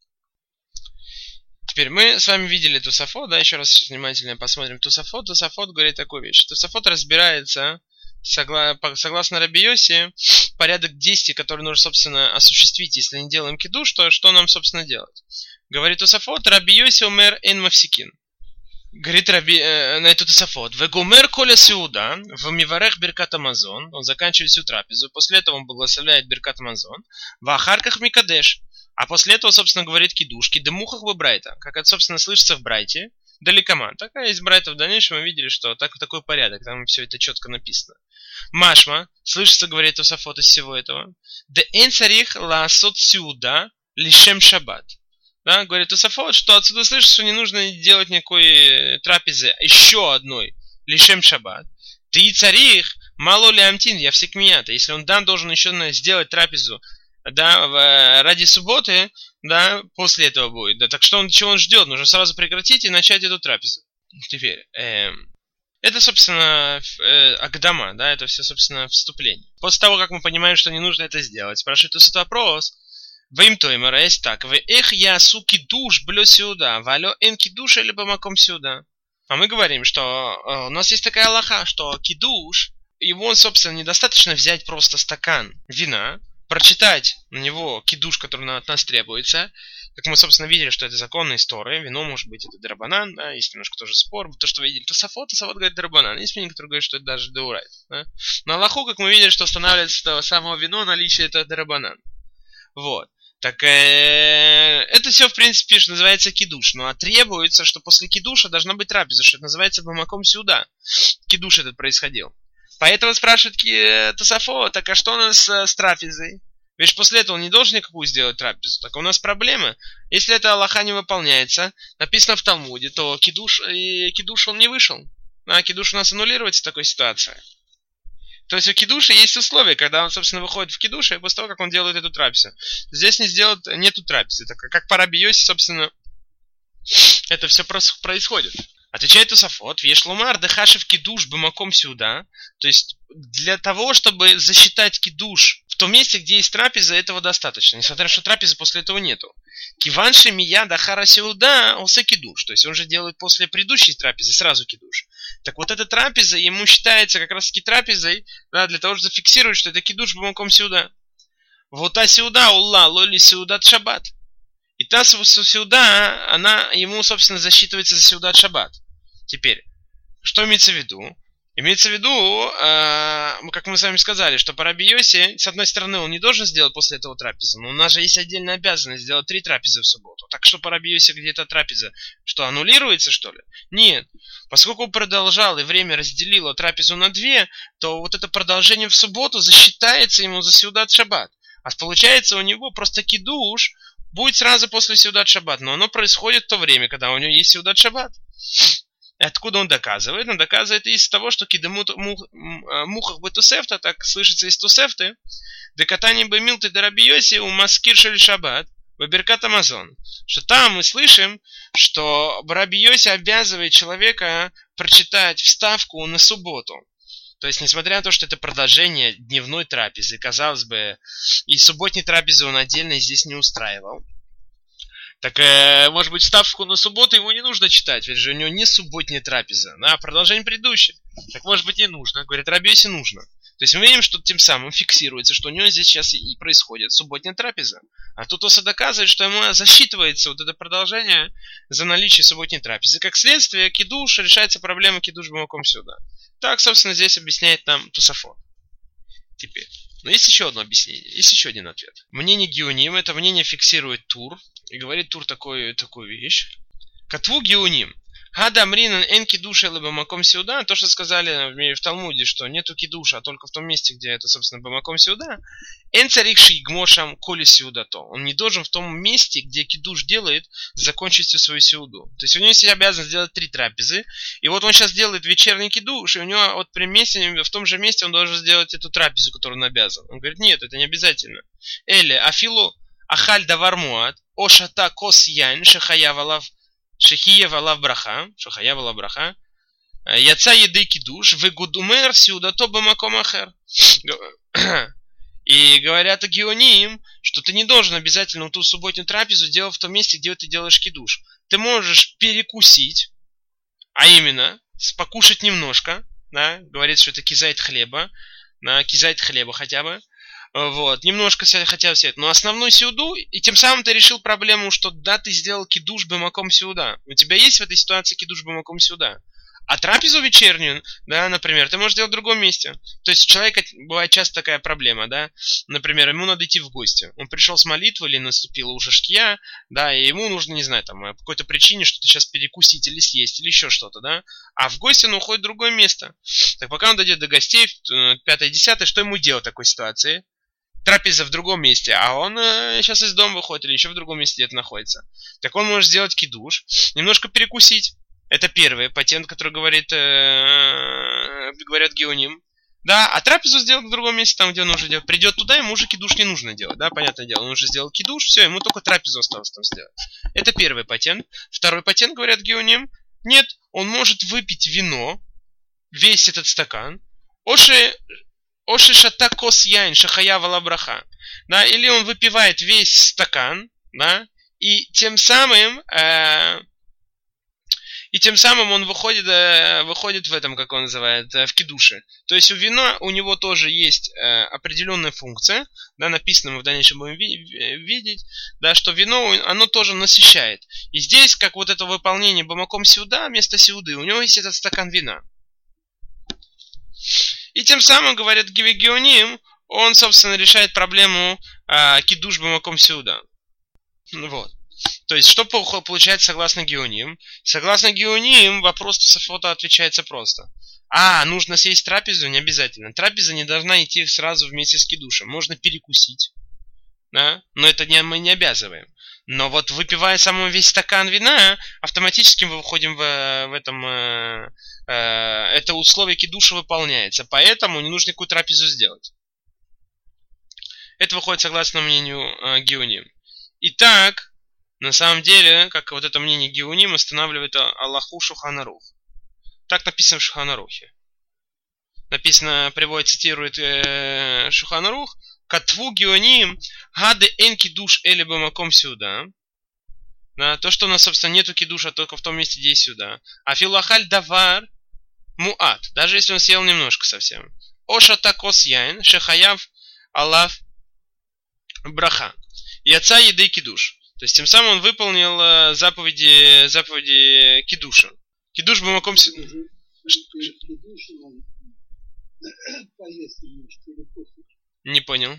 Теперь мы с вами видели Тосафот, да, еще раз внимательно посмотрим Тосафот. Тосафот говорит такую вещь. Тосафот разбирается, согла- согласно Раби Йоси, порядок действий, которые нужно, собственно, осуществить, если не делаем кидуш, то что нам, собственно, делать? Говорит Тосафот, Раби Йоси умер эн мавсикин. Говорит Раби, э, на эту Тосафот. Вегумер коля сеуда, в миварех биркат амазон, он заканчивает всю трапезу, после этого он благословляет биркат амазон, в ахарках микадеш. А после этого, собственно, говорит кидуш, кидемухах бы брайта, как это, собственно, слышится в брайте, далекоман. Такая есть брайта в дальнейшем, мы видели, что так, такой порядок, там все это четко написано. Машма, слышится, говорит Тосафот из всего этого, де эн царих лаасот сюда лишем шаббат. Да, говорит Тосафот, что отсюда слышится, что не нужно делать никакой трапезы, еще одной, лишем шаббат. Ты царих, мало ли амтин, я всех мията. Если он дан должен еще сделать трапезу, да, ради субботы, да, после этого будет. Да, так что он, чего он ждет? Нужно сразу прекратить и начать эту трапезу. Теперь, эм, это, собственно, э, Агдама, да, это все, собственно, вступление. После того, как мы понимаем, что не нужно это сделать, спрашивает этот вопрос. Вим тоймер, есть так. Вы эх я су кидуш блё сюда, валё эн кидуш или бамаком сюда. А мы говорим, что э, у нас есть такая алаха, что кидуш, его, собственно, недостаточно взять просто стакан вина, прочитать на него кидуш, который от нас требуется. Как мы, собственно, видели, что это законная история. Вино, может быть, это драбанан, да, есть немножко тоже спор. То, что вы видели Тосафот, Тосафот говорит драбанан. Есть мнение, которое говорит, что это даже деурайт. Да? На Аллаху, как мы видели, что устанавливается этого самого вино, наличие это драбанан. Вот. Так э, это все, в принципе, что называется кидуш. Ну а требуется, что после кидуша должна быть трапеза, что это называется бамаком сюда. Кидуш этот происходил. Поэтому спрашивает Тосафот, так а что у нас с трапезой? Ведь после этого он не должен никакую сделать трапезу. Так у нас проблема. Если эта алаха не выполняется, написано в Талмуде, то кидуш, и кидуш он не вышел. А кидуш у нас аннулируется в такой ситуации. То есть у кидуша есть условия, когда он, собственно, выходит в кидуш, и после того, как он делает эту трапезу. Здесь не сделать, нету трапезы. Так как по Раби Йоси, собственно, это все происходит. Отвечает Тосафот, «Вешлумар дехашев кидуш бамаком сюда». То есть для того, чтобы засчитать кидуш в том месте, где есть трапеза, этого достаточно. Несмотря на то, что трапезы после этого нету. Киванши мия дахара сюда осе кидуш. То есть он же делает после предыдущей трапезы сразу кидуш. Так вот эта трапеза ему считается как раз таки трапезой, да, для того, чтобы зафиксировать, что это кидуш бамаком сюда. Вот а сюда улла лоли сюда шаббат. И та сюда, она ему, собственно, засчитывается за сюда шаббат. Теперь, что имеется в виду? Имеется в виду, э, как мы с вами сказали, что по Раби Йоси, с одной стороны, он не должен сделать после этого трапезу, но у нас же есть отдельная обязанность сделать три трапезы в субботу. Так что по Раби Йоси где-то трапеза, что аннулируется, что ли? Нет. Поскольку он продолжал и время разделило трапезу на две, то вот это продолжение в субботу засчитается ему за сюдат шаббат. А получается у него просто кидуш будет сразу после сюдат шаббат, но оно происходит в то время, когда у него есть сюдат шаббат. Откуда он доказывает? Он доказывает из того, что кидемут мухах бы тусефта, так слышится из тусефты, декатани бы милты да Раби Йоси у маскир шель шаббат, выберкат амазон. Что там мы слышим, что Раби Йоси обязывает человека прочитать вставку на субботу. То есть, несмотря на то, что это продолжение дневной трапезы, казалось бы, и субботней трапезы он отдельно здесь не устраивал. Так, э, может быть, вставку на субботу ему не нужно читать, ведь же у него не субботняя трапеза, а продолжение предыдущей. Так, может быть, не нужно. Говорит, Раби Йоси нужно. То есть, мы видим, что тем самым фиксируется, что у него здесь сейчас и происходит субботняя трапеза. А тут Тоса доказывает, что ему засчитывается вот это продолжение за наличие субботней трапезы. Как следствие, кидуш, решается проблема кидуш бамаком сюда. Так, собственно, здесь объясняет нам Тосафот. Теперь. Но есть еще одно объяснение, есть еще один ответ. Мнение Геоним, это мнение фиксирует Тур. И говорит Тур такую, такую вещь. Катву Геоним. Хада мринан эн кидуша либо маком сюда. То, что сказали в Талмуде, что нету кидуша, а только в том месте, где это, собственно, бамаком сюда. Эн царикши гмошам коли сюда то. Он не должен в том месте, где кидуш делает, закончить всю свою сюду. То есть у него есть обязанность сделать три трапезы. И вот он сейчас делает вечерний кидуш, и у него вот при месте, в том же месте он должен сделать эту трапезу, которую он обязан. Он говорит, нет, это не обязательно. Эле, афилу ахаль давар муат, ошата кос яйн, шахаяв алав Шехиев алав браха, шахаяв алав браха, яца еды кидуш, выгудумер сюдато бамаком ахер. И говорят о Геоним, что ты не должен обязательно ту субботнюю трапезу делать в том месте, где ты делаешь кидуш. Ты можешь перекусить, а именно покушать немножко, да, говорит, что это кизайт хлеба, да, кизайт хлеба хотя бы. Вот, немножко хотя бы сидеть. Но основную сеуду, и тем самым ты решил проблему, что да, ты сделал кидуш бамаком сеуда. У тебя есть в этой ситуации кидуш бамаком сеуда. А трапезу вечернюю, да, например, ты можешь делать в другом месте. То есть у человека бывает часто такая проблема, да. Например, ему надо идти в гости. Он пришел с молитвы или наступила уже шкия, да, и ему нужно, не знаю, там, по какой-то причине что-то сейчас перекусить или съесть, или еще что-то, да. А в гости он уходит в другое место. Так пока он дойдет до гостей, пятое-десятое, что ему делать в такой ситуации? Трапеза в другом месте, а он э, сейчас из дома выходит или еще в другом месте где-то находится. Так он может сделать кидуш, немножко перекусить. Это первый патент, который говорит, э, говорят Геоним. Да, а трапезу сделать в другом месте, там, где он уже делает. Придет туда, ему уже кидуш не нужно делать, да, понятное дело. Он уже сделал кидуш, все, ему только трапезу осталось там сделать. Это первый патент. Второй патент, говорят Геоним, нет, он может выпить вино, весь этот стакан, оши... Оши шата кос яйн шахаява лабраха. Да, или он выпивает весь стакан, да, и тем самым э, и тем самым он выходит, э, выходит в этом, как он называет, э, в кидуше. То есть у вина у него тоже есть э, определенная функция, да, написано, мы в дальнейшем будем ви- видеть, да, что вино, оно тоже насыщает. И здесь, как вот это выполнение бамаком сеуда, вместо сеуды, у него есть этот стакан вина. И тем самым, говорят Геоним, он, собственно, решает проблему э, кидуш бамаком сеуда. Вот. То есть, что получается согласно Геоним? Согласно Геоним, вопрос Тосафота отвечается просто. А, нужно съесть трапезу? Не обязательно. Трапеза не должна идти сразу вместе с кидушем. Можно перекусить. Да? Но это не, мы не обязываем. Но вот выпивая самый весь стакан вина, автоматически мы выходим в, в этом... Э, э, это условие кидуша выполняется. Поэтому не нужно никакую трапезу сделать. Это выходит согласно мнению э, Геоним. Итак, на самом деле, как вот это мнение Геоним устанавливает Аллаху Шулхан Арух. Так написано в Шулхан Арухе. Написано, приводит, цитирует э, Шулхан Арух, Катву Геоним, Гаде эн кидуш эли бамаком сюда. Да, то, что у нас, собственно, нету кидуша только в том месте, где есть сюда. А филахаль давар муат, даже если он съел немножко совсем. Оша такос яин, шехаяв алав браха. И отца еды кидуш. То есть, тем самым он выполнил заповеди, заповеди кидуша. Кидуш бамаком сюда. Не понял.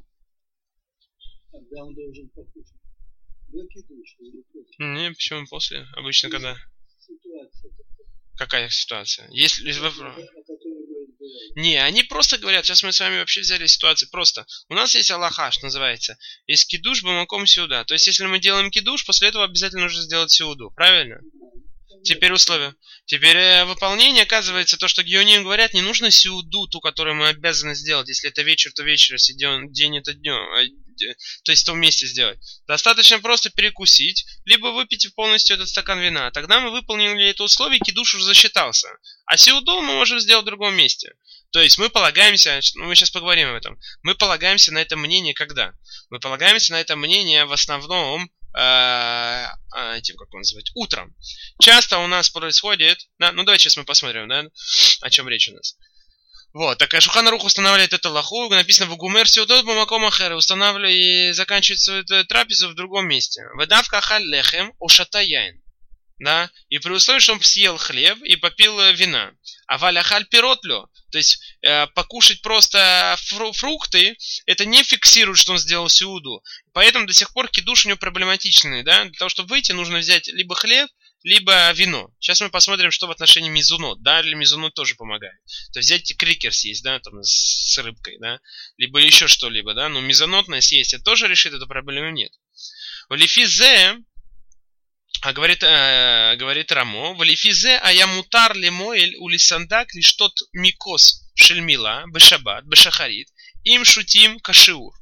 Когда он должен покушать? До кидуша или после? Не, почему после? Обычно когда? Ситуация. Какая ситуация? Если... Не, они просто говорят, сейчас мы с вами вообще взяли ситуацию просто. У нас есть аллахаш, называется. Есть кидуш бамаком сюда. То есть, если мы делаем кидуш, после этого обязательно нужно сделать сеуду. Правильно? Теперь условия. Теперь э, выполнение, оказывается, то, что геоним говорят, не нужно сеуду, ту, которую мы обязаны сделать. Если это вечер, то вечер, если день, день это днем. Э, э, то есть в том месте сделать. Достаточно просто перекусить, либо выпить полностью этот стакан вина. Тогда мы выполнили это условие, кидуш уже засчитался. А сеуду мы можем сделать в другом месте. То есть мы полагаемся, ну мы сейчас поговорим об этом, мы полагаемся на это мнение когда? Мы полагаемся на это мнение в основном этим, как его называть, утром. Часто у нас происходит, да, ну давайте сейчас мы посмотрим, да, о чем речь у нас. Вот, так Шулхан Арух устанавливает эту лаху, написано в Гумер сеудот бамаком ахер, устанавливает и заканчивает свою трапезу в другом месте. Выдавка халь лехем ушата яин. Да, и при условии, что он съел хлеб и попил вина. А валяхаль пиротлю, то есть э, покушать просто фру- фрукты, это не фиксирует, что он сделал сеуду. Поэтому до сих пор кидуш у него проблематичный, да. Для того, чтобы выйти, нужно взять либо хлеб, либо вино. Сейчас мы посмотрим, что в отношении мизунот. Да, или мизунот тоже помогает. То есть взять крикер съесть, да, там с рыбкой, да, либо еще что-либо, да. Но мизунотное съесть, это тоже решит эту проблему? Нет. В лифизе, а говорит, э, говорит Рамо, в лифизе аямутар лемоэль улисандак лишь тот микос шельмила бешабат бешахарит им шутим кашиур.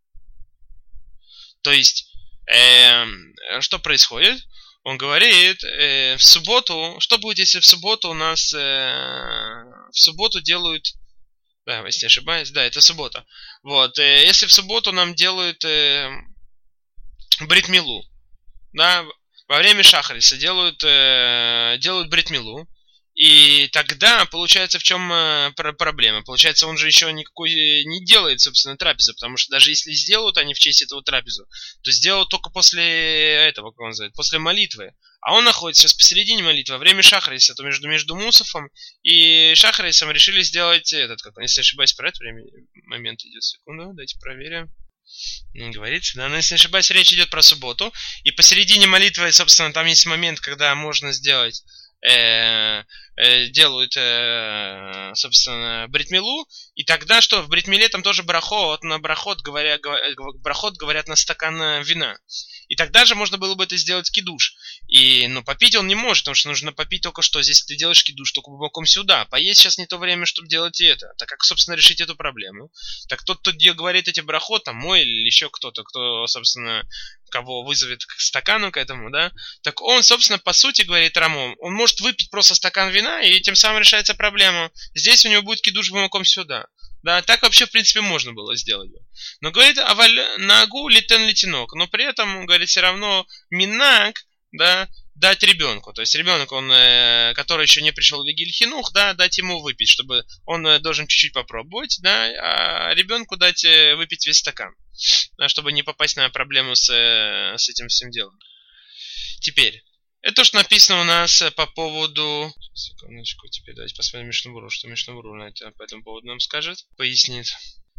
То есть, э, что происходит? Он говорит, э, в субботу, что будет, если в субботу у нас, э, в субботу делают, да, если не ошибаюсь, да, это суббота. Вот, э, если в субботу нам делают э, брит-милу, да, во время шахриса делают, э, делают брит-милу, и тогда получается в чем э, проблема? Получается, он же еще никакой не делает, собственно, трапезу, потому что даже если сделают они в честь этого трапезу, то сделают только после этого, как он называет, после молитвы. А он находится сейчас посередине молитвы, во время шахриса, то между, между Мусафом и шахрисом решили сделать этот, как, если не ошибаюсь, про это время, момент идет, секунду, давайте проверим. Говорится, да, но если не ошибаюсь, речь идет про субботу, и посередине молитвы, собственно, там есть момент, когда можно сделать, э, э, делают, э, собственно, бритмилу, и тогда что, в бритмиле там тоже брахот, на брахот говорят, брахот говорят на стакан вина. И тогда же можно было бы это сделать кидуш. И, ну, попить он не может, потому что нужно попить только что. Здесь ты делаешь кидуш только боком сюда. Поесть сейчас не то время, чтобы делать и это. Так как, собственно, решить эту проблему. Так тот, кто говорит эти брахот, там мой или еще кто-то, кто, собственно, кого вызовет к стакану к этому, да, так он, собственно, по сути, говорит Рамон, он может выпить просто стакан вина, и тем самым решается проблема. Здесь у него будет кидуш боком сюда. Да, так вообще, в принципе, можно было сделать. Но говорит, аваль нагу литен литинок. Но при этом, говорит, все равно минак, да, дать ребенку. То есть ребенок, он, э, который еще не пришел в Вигиль-Хинух, да, дать ему выпить, чтобы он э, должен чуть-чуть попробовать, да, а ребенку дать э, выпить весь стакан, да, чтобы не попасть на проблему с, э, с этим всем делом. Теперь. Это то, что написано у нас по поводу... Секундочку, теперь давайте посмотрим Мишну Берура, что Мишну Берура на это, по этому поводу нам скажет, пояснит.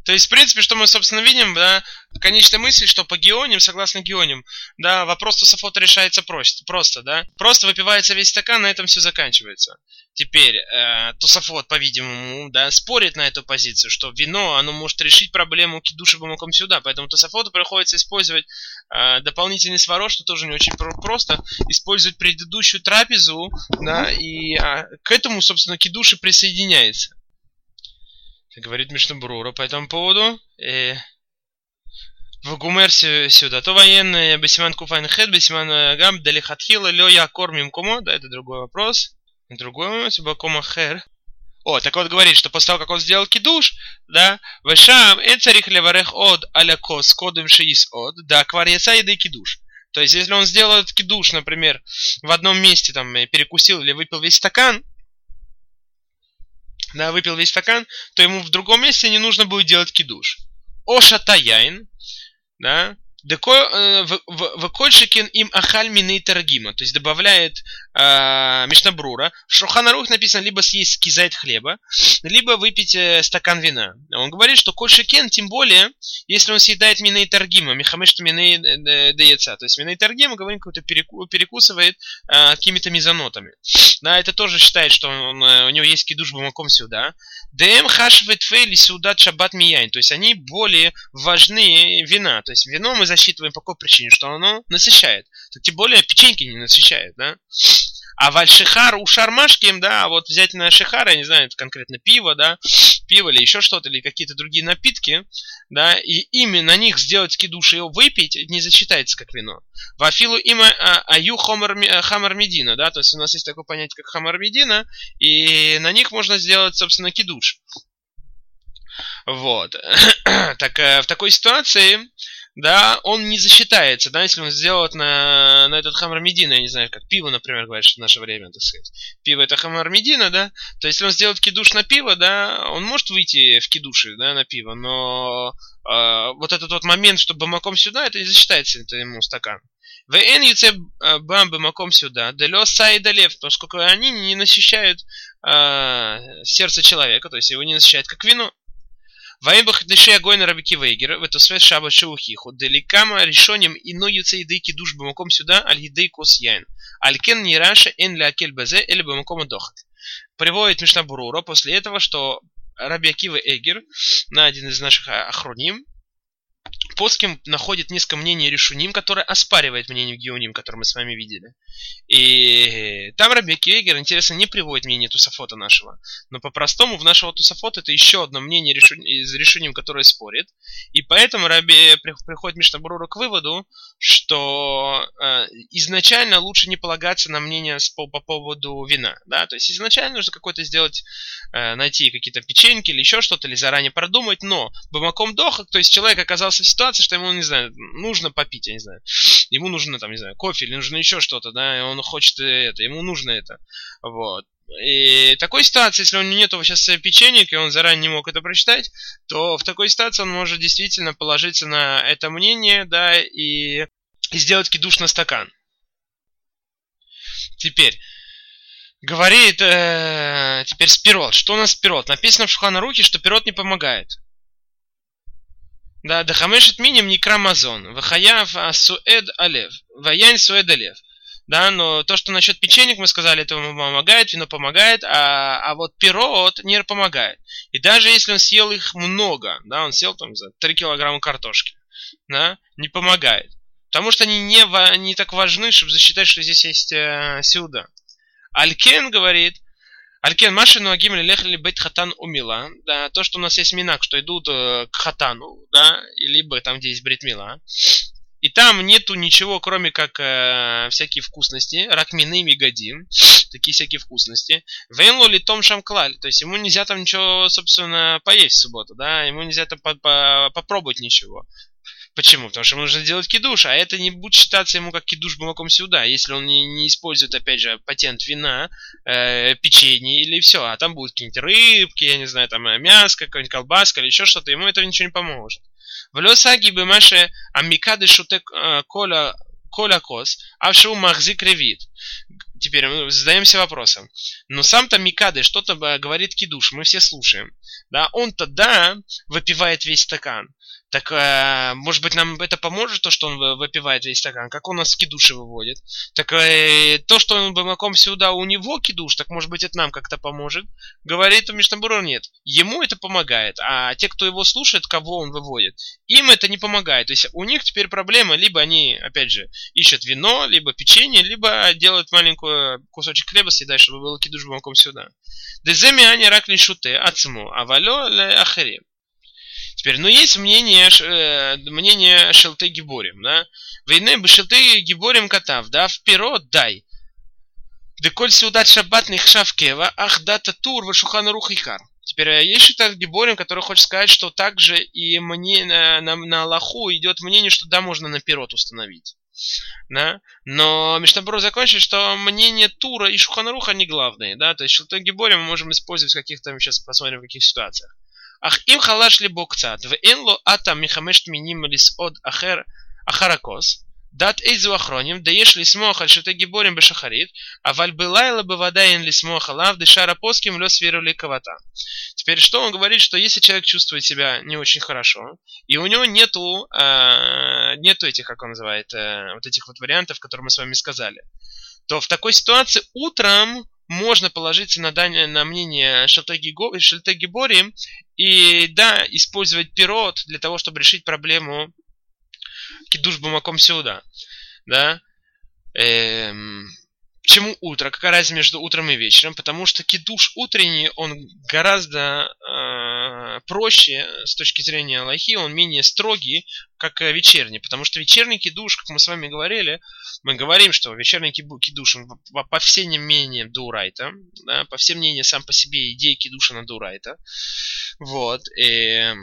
То есть, в принципе, что мы, собственно, видим, да, в конечной мысли, что по геоним, согласно геоним, да, вопрос тосафота решается просто, просто, да. Просто выпивается весь стакан, на этом все заканчивается. Теперь, э, тосафот, по-видимому, да, спорит на эту позицию, что вино, оно может решить проблему кидуша бамаком сюда, поэтому тосафоту приходится использовать э, дополнительный сворот, что тоже не очень про- просто, использовать предыдущую трапезу, да, и э, к этому, собственно, кидуш и присоединяется. Говорит Мишна Брура по этому поводу. Э, в Гумер сюда. То военное бесиман куфайн хед, бесиман гам, далихатхила, лё я кормим кумо. Да, это другой вопрос. Другой вопрос, бакома хер. О, так вот говорит, что после того, как он сделал кидуш, да, вешам эцарих леварех од аля кос кодым шиис од, да, кварьяца еды кидуш. То есть, если он сделал этот кидуш, например, в одном месте там перекусил или выпил весь стакан, да, выпил весь стакан, то ему в другом месте не нужно будет делать кидуш. О шатаяин, да, в кольшикин им ахаль мины таргима, то есть добавляет э, Мишна Брура. В Шулхан Арух написано либо съесть кизайт хлеба, либо выпить э, стакан вина. Он говорит, что кольшикен, тем более, если он съедает мины таргима, михамеш мины деяца, то есть мины таргима, говорим, какой-то переку, перекусывает э, какими-то мезонотами. Да, это тоже считает, что он, у него есть кидуш бамаком сюда. Дэм хаш ветфейли сюда шаббат мияйн, то есть они более важны вина, то есть вино мы засчитываем по какой причине, что оно насыщает. Так тем более печеньки не насыщает, да. А валь шихар у шармашким, да, а вот взять на шихар, я не знаю, это конкретно пиво, да, пиво или еще что-то, или какие-то другие напитки, да, и ими на них сделать кидуш и его выпить не засчитается как вино. Вафилу има аю хамар медина, да, то есть у нас есть такое понятие, как хамар медина, и на них можно сделать, собственно, кидуш. Вот. Так в такой ситуации, да, он не засчитается, да, если он сделает на, на этот хамар медина, я не знаю, как пиво, например, говорят, что в наше время, так сказать. Пиво это хамар медина, да, то есть если он сделает кидуш на пиво, да, он может выйти в кидуши, да, на пиво, но э, вот этот вот момент, что бамаком сюда, это не засчитается, это ему стакан. Вэн юце бам бамаком сюда, делё сайда лев, поскольку они не насыщают э, сердце человека, то есть его не насыщают как вино. Ваимбах дыши огонь на рабики вейгер, в эту свет шаба шеухиху, деликама решением иной юце еды кидуш бамаком сюда, аль едей кос яин. Алькен не раша эн ля акель базе, или бамаком дохат. Приводит Мишна Брура после этого, что Раби Акива Эйгер, на один из наших охроним, Поским находит несколько мнений решуним, которое оспаривает мнение геоним, которое мы с вами видели. И там Раби Акива Эйгер, интересно, не приводит мнение Тусафота нашего. Но по-простому в нашего Тусафота это еще одно мнение решу... из решуним, которое спорит. И поэтому Раби приходит Мишна Брура к выводу, что э, изначально лучше не полагаться на мнение по, по поводу вина. Да? То есть изначально нужно какой-то сделать, э, найти какие-то печеньки или еще что-то, или заранее продумать. Но бамаком дохак, то есть человек оказался в ситуации, что ему, не знаю, нужно попить, я не знаю. Ему нужно, там, не знаю, кофе или нужно еще что-то, да, и он хочет это, ему нужно это. Вот. И в такой ситуации, если у него нету сейчас печенек, и он заранее не мог это прочитать, то в такой ситуации он может действительно положиться на это мнение, да, и, и сделать кидуш на стакан. Теперь, говорит, э, теперь спирот. Что у нас спирот? Написано в Шулхан Арухе, что пирот не помогает. Да, дахамешет миним некрамазон, вахаяв суэд алев, ваян суэд алев. Да, но то, что насчет печенек мы сказали, это помогает, вино помогает, а, а вот пирот не помогает. И даже если он съел их много, да, он съел там за три килограмма картошки, да, не помогает. Потому что они не, не так важны, чтобы засчитать, что здесь есть э, сюда. Алькен говорит, Алькен машину агим лехли бейт хатан умила, да, то, что у нас есть минак, что идут э, к хатану, да, либо там, где есть брит мила, и там нету ничего, кроме как э, всякие вкусности, ракмины, мигадим, такие всякие вкусности. Вейнло ли том шамклаль, то есть ему нельзя там ничего, собственно, поесть в субботу, да, ему нельзя там попробовать ничего. Почему? Потому что ему нужно делать кидуш, а это не будет считаться ему как кидуш бамаком сюда, если он не, не использует, опять же, патент вина, э, печенье или все, а там будут какие-нибудь рыбки, я не знаю, там мясо, какая-нибудь колбаска или еще что-то, ему это ничего не поможет. В лёсаги бы маше амикады шутек кола кола кос, а в шоу махзик ревит. теперь мы задаемся вопросом. Но сам-то Микадыш что-то говорит кидуш, мы все слушаем. Да, он-то, да, выпивает весь стакан. Так, э, может быть, нам это поможет, то, что он выпивает весь стакан? Как он нас кидуши выводит? Так, э, то, что он бамаком сюда, у него кидуш, так, может быть, это нам как-то поможет? Говорит Мишнабура, нет. Ему это помогает. А те, кто его слушает, кого он выводит, им это не помогает. То есть, у них теперь проблема, либо они, опять же, ищут вино, либо печенье, либо делают маленькую кусочек хлеба, съедают, чтобы было кидуш бамаком сюда. Деземи они ракли шуте, ацму, авалё ле ахерим. Теперь, ну есть мнение, э, мнение Шелте Гиборим, да? Войны бы Шелте Гиборим катав, да, вперед дай. Деколь сеудат шаббат нихшав кева, ах дата тур вашухан рух икар. Теперь есть Шелте Гиборим, который хочет сказать, что также и мне на, на, на Аллаху идет мнение, что да, можно на пирот установить. Да? Но Мишнабура закончит, что мнение Тура и Шуханаруха не главные, да, то есть Шелте Гиборим мы можем использовать в каких-то, сейчас посмотрим в каких ситуациях. Ах им халаш либо кцат, в энло атам михамешт миним лис од ахер ахаракос, дат эйзу ахроним, да еш лисмох аль Шелте Гиборим бешахарит, а валь былайла бы водаин лисмох алав, дешара поским лес верули кавата. Теперь что он говорит, что если человек чувствует себя не очень хорошо, и у него нету, э, нету этих, как он называет, э, вот этих вот вариантов, которые мы с вами сказали, то в такой ситуации утром можно положиться на, дань, на мнение Шелте Гиборим и, да, использовать пирот для того, чтобы решить проблему кидуш бамаком сюда. Да? Эм, почему утро? Какая разница между утром и вечером? Потому что кидуш утренний, он гораздо э, проще с точки зрения Аллахи, он менее строгий, как вечерний. Потому что вечерний кидуш, как мы с вами говорили, мы говорим, что вечерний кидуш, он по всем мнениям дурайта, да, по всем мнениям сам по себе идея кидуша на дурайта. Вот. И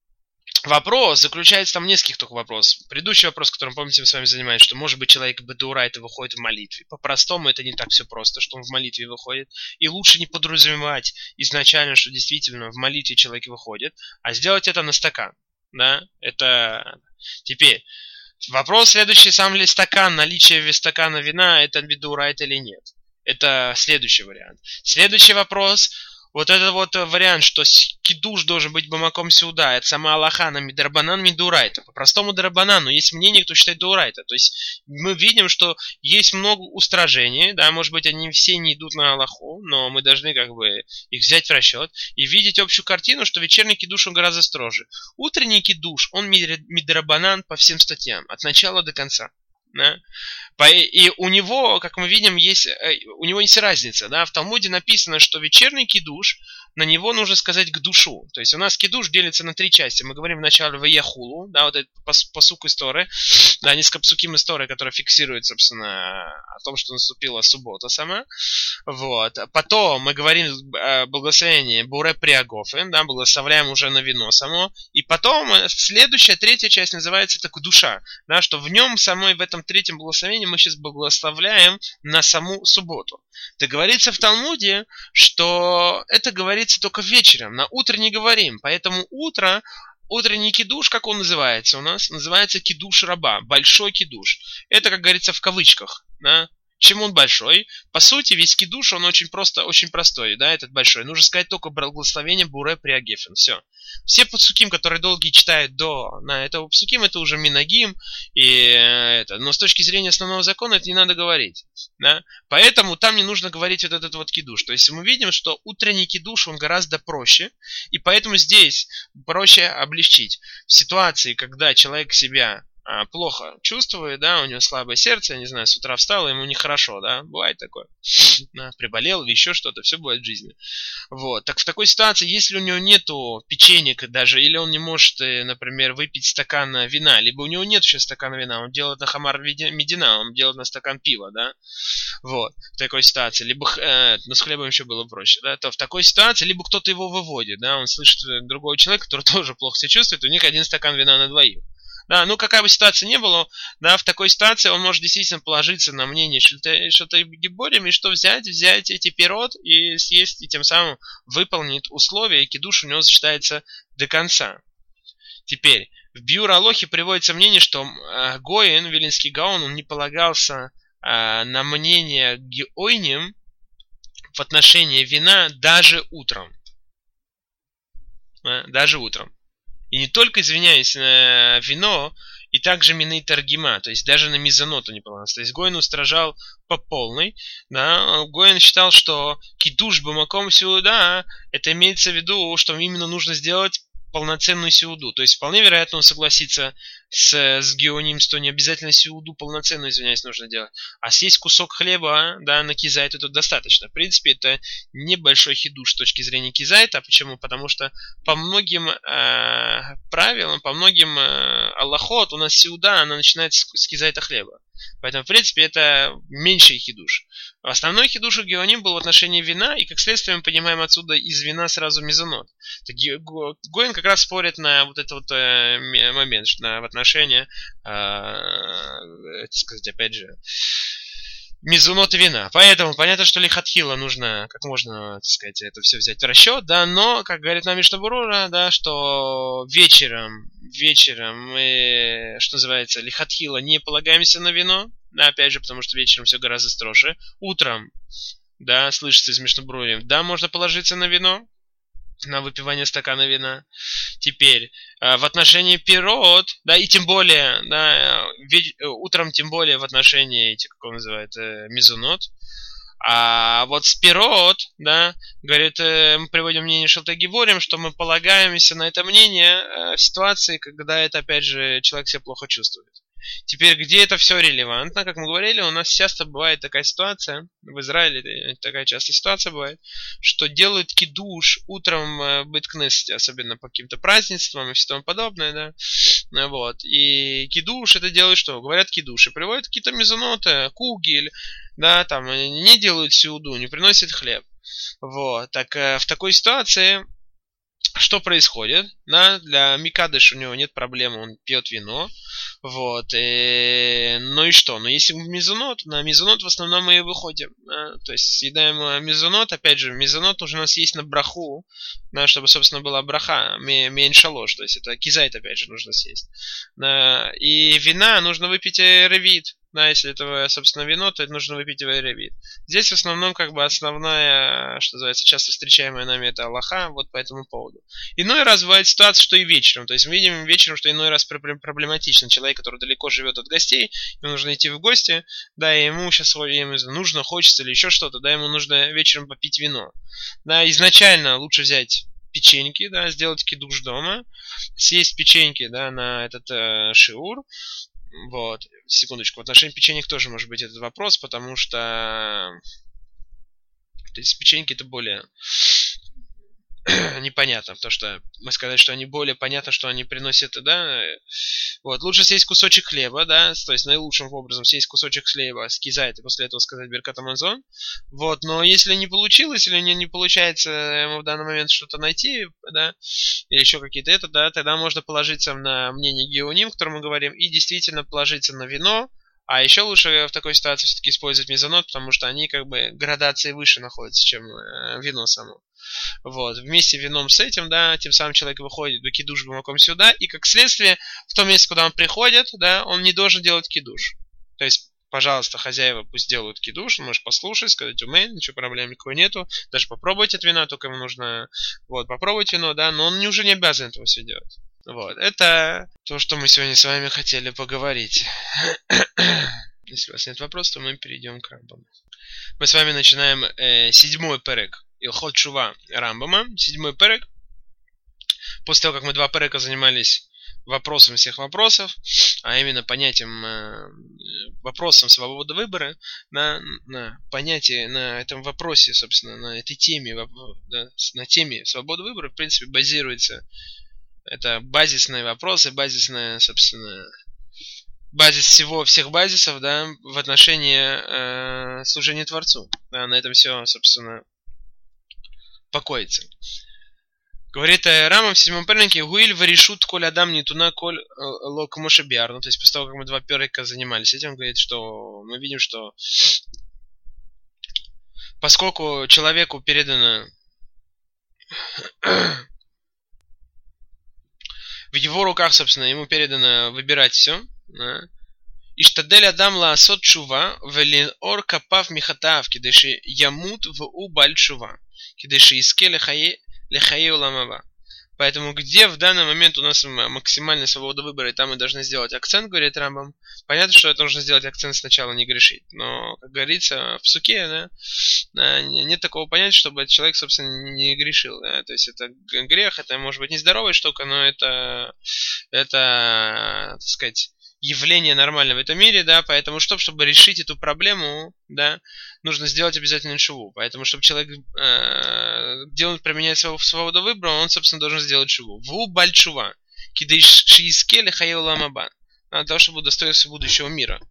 вопрос заключается там в нескольких только вопросов. Предыдущий вопрос, которым, помните, мы с вами занимаемся, что может быть человек бедурайта выходит в молитве. По-простому это не так все просто, что он в молитве выходит. И лучше не подразумевать изначально, что действительно в молитве человек выходит, а сделать это на стакан. Да? Это теперь вопрос следующий, сам ли стакан, наличие стакана вина, это бедурайт или нет. Это следующий вариант. Следующий вопрос. Вот этот вот вариант, что кидуш должен быть бамаком сюда, это сама Аллаха на мидрабанан мидурайта. По-простому драбанан, но есть мнение, кто считает дурайта. То есть мы видим, что есть много устражений, да, может быть они все не идут на Аллаху, но мы должны как бы их взять в расчет и видеть общую картину, что вечерний кидуш он гораздо строже. Утренний кидуш, он мидрабанан по всем статьям, от начала до конца. Да? И у него, как мы видим, есть, у него есть разница. Да? В Талмуде написано, что вечерний кидуш, на него нужно сказать к душу. То есть у нас кидуш делится на три части. Мы говорим вначале ваяхулу, да, вот этот пасук истории, да, несколько псуким истории, которые фиксируют, собственно, о том, что наступила суббота сама. Вот. Потом мы говорим благословение буре приагофы, да, благословляем уже на вино само. И потом следующая, третья часть называется так душа, да, что в нем самой, в этом третьем благословении мы сейчас благословляем на саму субботу. Так говорится в Талмуде, что это говорится только вечером, на утро не говорим. Поэтому утро, утренний кидуш, как он называется у нас? Называется кидуш раба, большой кидуш. Это, как говорится, в кавычках. Да? Чем он большой? По сути, весь кидуш, он очень просто, очень простой, да, этот большой. Нужно сказать только благословение буре приагефен. Все. Все псуким, которые долгие читают до на этого псуким, это уже минагим. И это. Но с точки зрения основного закона это не надо говорить. Да? Поэтому там не нужно говорить вот этот вот кидуш. То есть мы видим, что утренний кидуш, он гораздо проще. И поэтому здесь проще облегчить. В ситуации, когда человек себя плохо чувствует, да, у него слабое сердце, я не знаю, с утра встал, ему нехорошо, да, бывает такое, да, приболел или еще что-то, все бывает в жизни. Вот, так в такой ситуации, если у него нету печенек даже, или он не может, например, выпить стакан вина, либо у него нет еще стакана вина, он делает на хамар медина, он делает на стакан пива, да, вот, в такой ситуации, либо, э, ну, с хлебом еще было проще, да, то в такой ситуации, либо кто-то его выводит, да, он слышит другого человека, который тоже плохо себя чувствует, у них один стакан вина на двоих. Да, ну какая бы ситуация ни была, да, в такой ситуации он может действительно положиться на мнение Шелте Гиборим, и что взять, взять эти пирот и съесть, и тем самым выполнит условия, и кидуш у него зачитается до конца. Теперь, в Биур Алохе приводится мнение, что Гоин, Вилинский Гаон, он не полагался а, на мнение Геойним в отношении вина даже утром. А, даже утром. И не только, извиняюсь, на вино, и также миней таргима, то есть даже на мизаноту не полагался. То есть Гоин устражал по полной. Да? Гоин считал, что кидуш бамаком сеуда, это имеется в виду, что именно нужно сделать полноценную сеуду. То есть вполне вероятно он согласится с, с Геоним, что не обязательно сеуду полноценную, извиняюсь, нужно делать. А съесть кусок хлеба, да, на кизайт это достаточно. В принципе, это небольшой хидуш с точки зрения кизайта. Почему? Потому что по многим э, правилам, по многим э, аллахот у нас сеуда, она начинается с, с кизайта хлеба. Поэтому, в принципе, это меньший хидуш. Основной хидуш у Геоним был в отношении вина, и, как следствие, мы понимаем отсюда из вина сразу мезонот. Гоин как раз спорит на вот этот вот э, момент, на, в отношении, э, так сказать, опять же, мезонот и вина. Поэтому понятно, что лихатхила нужно как можно, так сказать, это все взять в расчет, да, но, как говорит нам Мишна Берура, да, что вечером, вечером мы, что называется, лихатхила не полагаемся на вино, да, опять же, потому что вечером все гораздо строже. Утром, да, слышится из Мишны Беруры, да, можно положиться на вино, на выпивание стакана вина. Теперь, в отношении пирот, да, и тем более, да, ведь, утром тем более в отношении, эти, как он называет, мизунот. А вот с пирот, да, говорит, мы приводим мнение Шелтагиворим, что мы полагаемся на это мнение в ситуации, когда это, опять же, человек себя плохо чувствует. Теперь, где это все релевантно, как мы говорили, у нас часто бывает такая ситуация, в Израиле такая частая ситуация бывает, что делают кидуш утром в бейт-кнесете, особенно по каким-то празднествам и все тому подобное, да, вот, и кидуш это делают что? Говорят кидуш и приводят какие-то мезоноты, кугель, да, там, не делают сеуду, не приносят хлеб, вот, так в такой ситуации что происходит? Да, для Микадыш у него нет проблем, он пьет вино. Вот. И, ну и что? Но если мизунот, на мизунот в основном мы и выходим. Да? То есть съедаем мизунот, опять же, мизунот уже у нас есть на браху, да, чтобы, собственно, была браха, мейншалош, то есть это кизайт, опять же, нужно съесть. Да? И вина нужно выпить ревит. Да, если это, собственно, вино, то это нужно выпить ревит. Здесь в основном, как бы, основная, что называется, часто встречаемая нами это Аллаха, вот по этому поводу. Иной раз бывает ситуация, что и вечером. То есть мы видим вечером, что иной раз проблематично. Человек, который далеко живет от гостей, ему нужно идти в гости, да, и ему сейчас ему нужно, хочется или еще что-то, да, ему нужно вечером попить вино. Да, изначально лучше взять печеньки, да, сделать кидуш дома, съесть печеньки, да, на этот э, шиур. Вот, секундочку, в отношении печенек тоже может быть этот вопрос, потому что то есть печеньки это более непонятно, потому что мы сказали, что они более понятно, что они приносят, да, вот, лучше съесть кусочек хлеба, да, то есть наилучшим образом съесть кусочек хлеба с кизайт и после этого сказать Беркат Амазон, вот, но если не получилось, или не, не получается ему в данный момент что-то найти, да, или еще какие-то это, да, тогда можно положиться на мнение Геоним, о котором мы говорим, и действительно положиться на вино. А еще лучше в такой ситуации все-таки использовать мезонот, потому что они как бы градации выше находятся, чем э, вино само. Вот. Вместе вином с этим, да, тем самым человек выходит до кидуш бамаком сюда, и как следствие, в том месте, куда он приходит, да, он не должен делать кидуш. То есть, пожалуйста, хозяева пусть делают кидуш, он может послушать, сказать, умей, ничего проблем никакой нету, даже попробовать от вина, только ему нужно, вот, попробовать вино, да, но он уже не обязан этого все делать. Вот, это то, что мы сегодня с вами хотели поговорить. Если у вас нет вопросов, то мы перейдем к Рамбаму. Мы с вами начинаем э, седьмой перек Илхот Шува Рамбама. Седьмой перек. После того, как мы два перека занимались вопросом всех вопросов, а именно понятием, э, вопросом свободы выбора, на, на понятие, на этом вопросе, собственно, на этой теме, да, на теме свободы выбора, в принципе, базируется. Это базисные вопросы, базисная, собственно, базис всего, всех базисов, да, в отношении э, служения Творцу. Да, на этом все, собственно, покоится. Говорит Рамам в седьмом пернике, Гуиль варишут коль адам не туна коль лок мошебиар. Ну, то есть, после того, как мы два перника занимались этим, говорит, что мы видим, что поскольку человеку передано в его руках, собственно, ему передано выбирать все, да, Иштадель адам лаасот чува, велин ор капав михатав, кидеши ямут в у баль чува, кидеши иске лехае уламава. Поэтому где в данный момент у нас максимальная свобода выбора, и там мы должны сделать акцент, говорит Рамбам. Понятно, что это нужно сделать акцент сначала, не грешить. Но, как говорится, в суке, да, нет такого понятия, чтобы человек, собственно, не грешил. Да? То есть это грех, это может быть нездоровая штука, но это, это, так сказать, явление нормально в этом мире, да, поэтому, чтобы, чтобы решить эту проблему, да, нужно сделать обязательно шуву. Поэтому, чтобы человек, э, где он применяет свою свободу выбора, он, собственно, должен сделать шуву. Ву баль чува. Кидыш шиискеле хаеу ламаба. Для того, чтобы удостоиться будущего мира.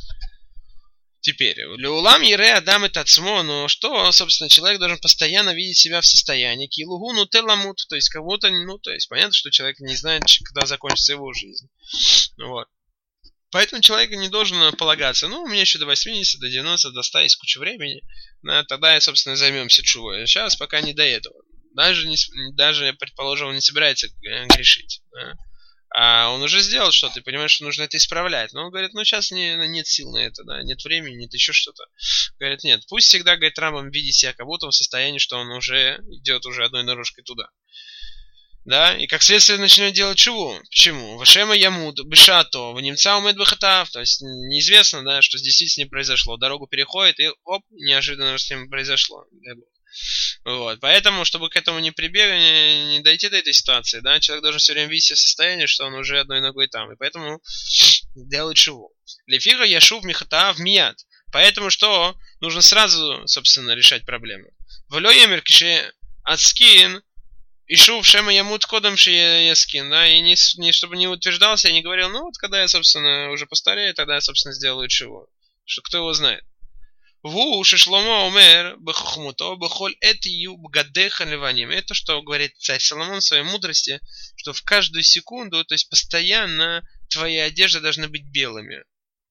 Теперь, леулам ере адам и тацмо, но что, собственно, человек должен постоянно видеть себя в состоянии килугу ну теламут, то есть как будто, ну, то есть понятно, что человек не знает, когда закончится его жизнь. Вот. Поэтому человек не должен полагаться, ну, у меня еще до восьмидесяти, до девяноста, до ста есть куча времени, да, тогда, собственно, займемся чувой. Сейчас пока не до этого. Даже, не, даже предположим, он не собирается грешить. Да. А он уже сделал что-то, и понимаешь, что нужно это исправлять. Но он говорит, ну, сейчас не, нет сил на это, да, нет времени, нет еще что-то. Говорит, нет, пусть всегда, говорит, Рамбам видит себя как будто в состоянии, что он уже идет уже одной дорожкой туда. Да, и как следствие начнет делать чуву. Почему? Вашема ямуд, бешато, в немца умет бахатав. То есть неизвестно, да, что здесь с ним произошло. Дорогу переходит, и оп, неожиданно с ним произошло. Вот. Поэтому, чтобы к этому не прибегать, не, не дойти до этой ситуации, да, человек должен все время видеть в состоянии, что он уже одной ногой там. И поэтому делает чуву. Лефига яшув михатав мият. Поэтому что? Нужно сразу, собственно, решать проблему. Влё емер кише ацкин. Ишув шема ямут кодом шияскин, да, и не, не, чтобы не утверждался, я не говорил, ну вот когда я, собственно, уже постарею, тогда я, собственно, сделаю чего. Что кто его знает. Ву шишломо умер бехохмуто бехоль этию бгадеха леваним. Это что говорит царь Соломон в своей мудрости, что в каждую секунду, то есть постоянно твои одежды должны быть белыми.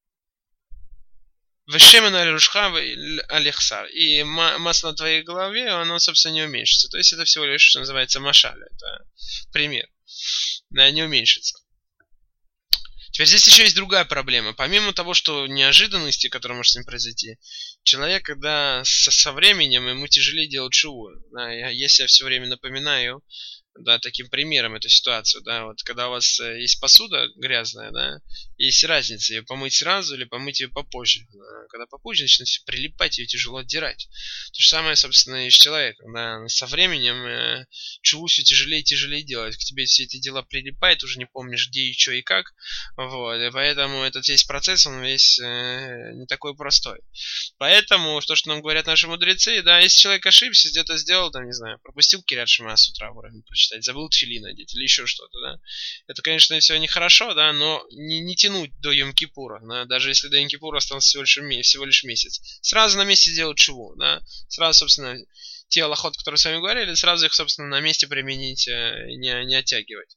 Вешемен аль-рушха аль-ихсар. И масло на твоей голове, оно, собственно, не уменьшится. То есть это всего лишь, что называется, машаль. Это пример. Да, не уменьшится. Теперь здесь еще есть другая проблема. Помимо того, что неожиданности, которые может с ним произойти, человек, когда со, со временем ему тяжелее делать шуву. Да, я, я себя все время напоминаю, да, таким примером эту ситуацию, да, вот когда у вас есть посуда грязная, да, есть разница, ее помыть сразу или помыть ее попозже. Да, когда попозже начинает все прилипать, ее тяжело отдирать. То же самое, собственно, и с человеком, да, со временем э, чуву все тяжелее и тяжелее делать, к тебе все эти дела прилипают, уже не помнишь, где и что и как, вот, и поэтому этот весь процесс, он весь э, не такой простой. Поэтому, то, что нам говорят наши мудрецы, да, если человек ошибся, где-то сделал, там, не знаю, пропустил Кирят Шма с утра вовремя прочитать, забыл тфилин надеть или еще что-то, да. Это, конечно, все нехорошо, да, но не, не тянуть до Йом-Кипура, да, даже если до Йом-Кипура остался всего лишь, всего лишь месяц. Сразу на месте делать чуву, да, сразу, собственно, те алахот, которые с вами говорили, сразу их, собственно, на месте применить, не, не оттягивать.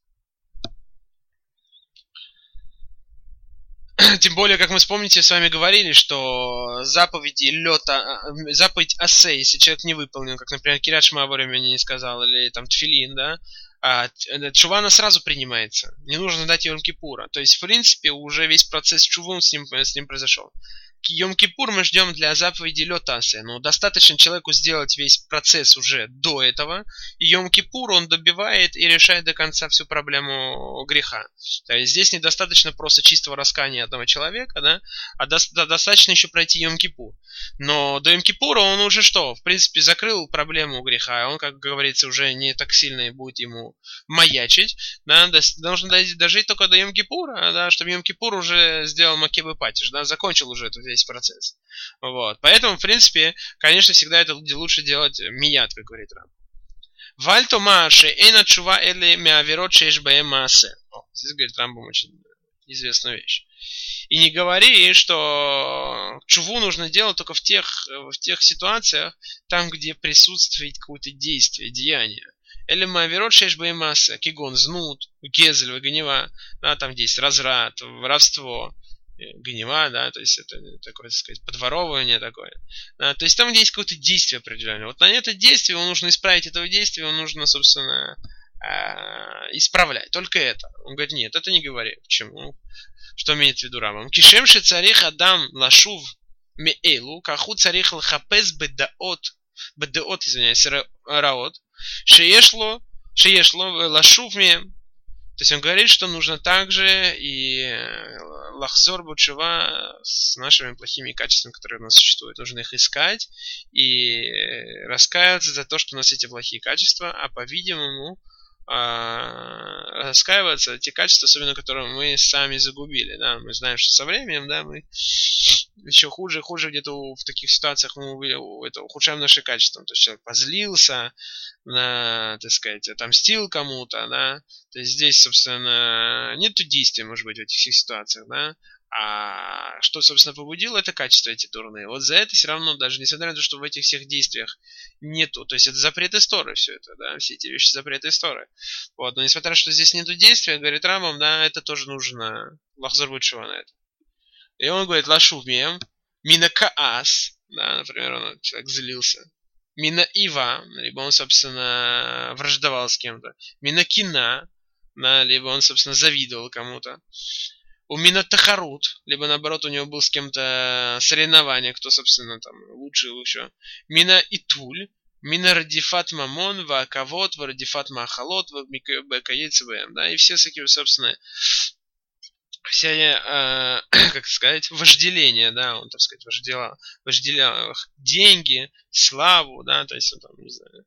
Тем более, как мы вспомните, с вами говорили, что заповеди лёта, заповедь асе, если человек не выполнил, как, например, Кирят Шма вовремя не сказал, или там тфилин, да, а чува она сразу принимается. Не нужно дать Йом-Кипура. То есть, в принципе, уже весь процесс чувы с ним, с ним произошел. Йом-Кипур мы ждем для заповеди лётасе. Но достаточно человеку сделать весь процесс уже до этого. И Йом-Кипур он добивает и решает до конца всю проблему греха. То есть здесь недостаточно просто чистого раскаяния одного человека, да, а до, достаточно еще пройти Йом-Кипур. Но до Йом-Кипура он уже что? В принципе, закрыл проблему греха. Он, как говорится, уже не так сильно будет ему маячить. Да, должен дожить только до Йом-Кипура, да, чтобы Йом-Кипур уже сделал макебы патиш, да, закончил уже этот весь процесс. Вот. Поэтому, в принципе, конечно, всегда это лучше делать мият, как говорит Рам. Вальто маше эйна чува эли меаверот шеш бэм маасе. Здесь, говорит Рамбам, очень известная вещь. И не говори, что чуву нужно делать только в тех, в тех ситуациях, там, где присутствует какое-то действие, деяние. Или мааверот шеш бэм маасе, кигон, знут, гезель, гнева, да, там есть разврат, воровство, гнева, да, то есть это такое, так сказать, подворовывание такое. Да, то есть там, где есть какое-то действие определенное. Вот на это действие, нужно исправить этого действия, нужно, собственно, а, исправляй, только это. Он говорит, нет, это не говори. Почему? Что имеет в виду Рамбам? Кишем ше царих адам лашув меэлу, каху царих лхапес бедаот, бедаот, извиняюсь, раот, шеешло, шеешло лашув ме. То есть он говорит, что нужно также и лахзор бутшува с нашими плохими качествами, которые у нас существуют. Нужно их искать и раскаиваться за то, что у нас эти плохие качества, а по-видимому раскаиваться за те качества, особенно которые мы сами загубили. Да? Мы знаем, что со временем, да, мы еще хуже и хуже где-то в таких ситуациях мы это, ухудшаем наши качества. То есть человек позлился, на, так сказать, отомстил кому-то, да. То есть здесь, собственно, нету действия, может быть, в этих всех ситуациях, да. А что, собственно, побудило, это качества эти дурные. Вот за это все равно, даже несмотря на то, что в этих всех действиях нету, то есть это запрет истории все это, да, все эти вещи запрет истории. Вот, но несмотря на то, что здесь нету действия, говорит Рамбам, да, это тоже нужно лахзор бутшува на это. И он говорит, лашув мем, мина каас, да, например, он, человек злился. Мина ива, либо он, собственно, враждовал с кем-то. Мина кина, да, либо он, собственно, завидовал кому-то. У мина тахарут, либо, наоборот, у него был с кем-то соревнование, кто, собственно, там, лучше еще. Мина итуль, мина радифат мамон, ваакавот, варадифат махалот, вакаецбм, да, и все такие, собственно, все, э, как сказать, вожделение, да, он, так сказать, вожделял, вожделял деньги, славу, да, то есть он там, не знаю,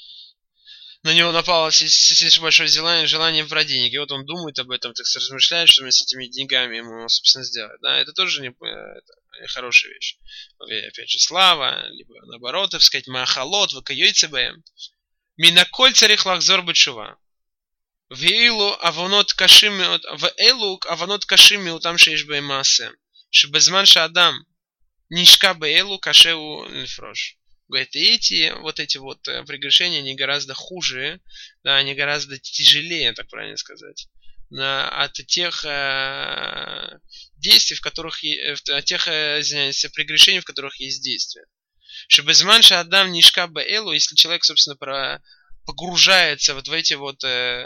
на него напало слишком большое желание, желание брать денег, и вот он думает об этом, так сказать, размышляет, что с этими деньгами ему, собственно, сделать, да, это тоже не, это, хорошая вещь, опять же, слава, либо, наоборот, так сказать, махалот, вакайойцбм, минаколь царих лахзор бутшува. ואילו עוונות קשים מאוד, ואלו עוונות קשים מאותם שיש בהם מעשה, שבזמן שאדם נשקע באלו קשה הוא לפרוש. Говорит, эти, вот эти вот прегрешения, они гораздо хуже, да, они гораздо тяжелее, так правильно сказать, да, от тех э, действий, в которых, от тех, извиняюсь, прегрешений, в которых есть действия. Шебезман шаадам нишка баэлу, если человек, собственно, про погружается вот в эти вот э,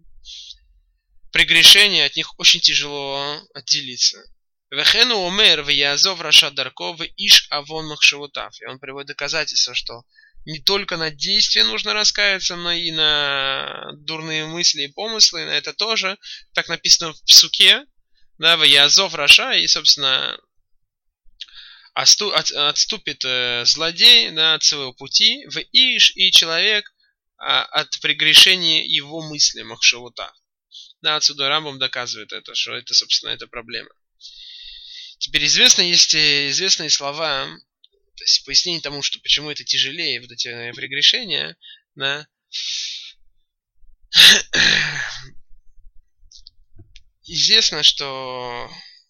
прегрешения, от них очень тяжело отделиться. Вехену умер вязов раша дарков иш авон махшевутав. И он приводит доказательство, что не только на действия нужно раскаяться, но и на дурные мысли и помыслы. На это тоже так написано в псуке, да, вязов раша, и, собственно, отступит э, злодей, да, от своего пути, в иш, и человек от прегрешения его мысли махшевута. Да, отсюда Рамбам доказывает это, что это, собственно, это проблема. Теперь известно, есть известные слова, то есть пояснение тому, что почему это тяжелее, вот эти прегрешения, да. Известно, что,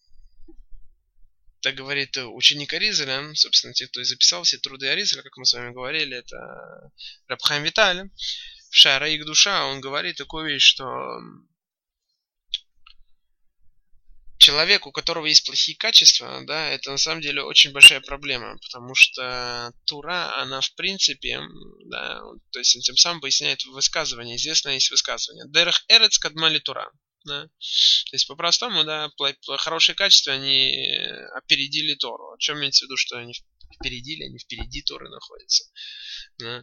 так говорит ученик Аризаля, собственно, те, кто и записал все труды Аризаля, как мы с вами говорили, это Раб Хаим Виталь, в Шаара их душа, он говорит такую вещь, что человек, у которого есть плохие качества, да, это на самом деле очень большая проблема, потому что Тура, она в принципе, да, то есть он тем самым поясняет высказывание, известное есть высказывание. Дерех эрец кадмали Тура. Да. То есть по-простому, да, хорошие качества, они опередили Тору. О чем имеется в виду, что они опередили, они впереди Торы находятся. Да.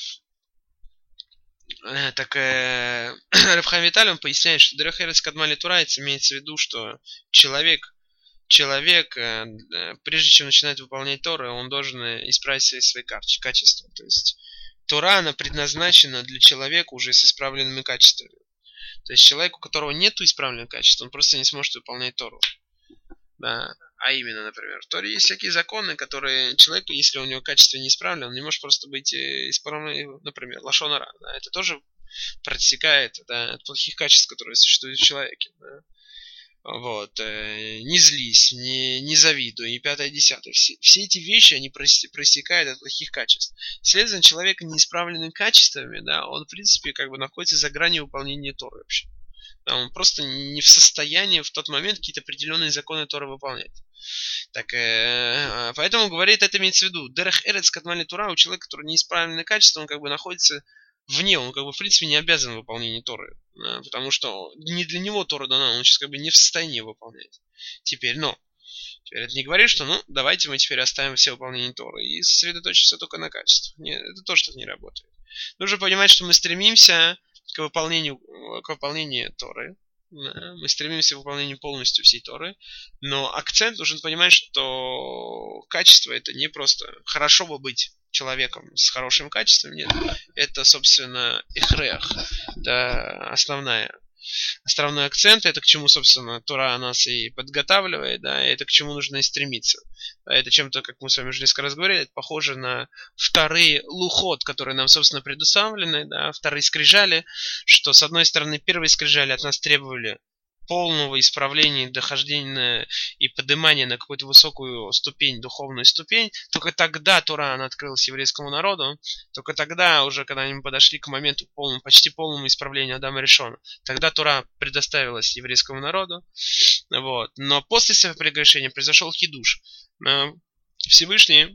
Так э, Раб Хаим Виталь, он поясняет, что Дерех эрец кадмали Тура, имеется в виду, что человек, человек, э, прежде чем начинать выполнять Тору, он должен исправить свои, свои качества. То есть Тора, она предназначена для человека уже с исправленными качествами. То есть человек, у которого нет исправленных качеств, он просто не сможет выполнять Тору. Да. А именно, например, в Торе есть всякие законы, которые человек, если у него качество не исправлено, он не может просто быть исправленным, например, лашон ара. Да. Это тоже протекает, да, от плохих качеств, которые существуют в человеке. Да. Вот. Не злись, не, не завидуй, и пятое, десятое. Все, все эти вещи, они проистекают от плохих качеств. Следовательно, человек с неисправленными качествами, да, он, в принципе, как бы находится за гранью выполнения Торы вообще. Да, он просто не в состоянии в тот момент какие-то определенные законы Торы выполнять. Так, э, поэтому, говорит, это имеется в виду. Дерех эрец кадмали Тура, у человека, который неисправленное качество, он как бы находится вне, он как бы в принципе не обязан выполнению Торы, да, потому что не для него Тора дана, он сейчас как бы не в состоянии выполнять. Теперь, но, теперь это не говорит, что ну давайте мы теперь оставим все выполнение Торы и сосредоточимся только на качестве. Нет, это тоже так не работает. Нужно понимать, что мы стремимся к выполнению, к выполнению Торы, да, мы стремимся к выполнению полностью всей Торы, но акцент должен понимать, что качество это не просто хорошо бы быть человеком с хорошим качеством, нет, это, собственно, эхрех, это основная, основной акцент, это к чему, собственно, Тора нас и подготавливает, да, и это к чему нужно и стремиться. Да, это чем-то, как мы с вами уже несколько раз говорили, это похоже на вторые лухот, которые нам, собственно, предуставлены, да, вторые скрижали, что, с одной стороны, первые скрижали от нас требовали полного исправления, дохождения и поднимания на какую-то высокую ступень, духовную ступень, только тогда Тора, она открылась еврейскому народу, только тогда, уже когда они подошли к моменту полному, почти полному исправлению Адама Ришона, тогда Тора предоставилась еврейскому народу, вот. Но после своего прегрешения произошел хидуш. Всевышний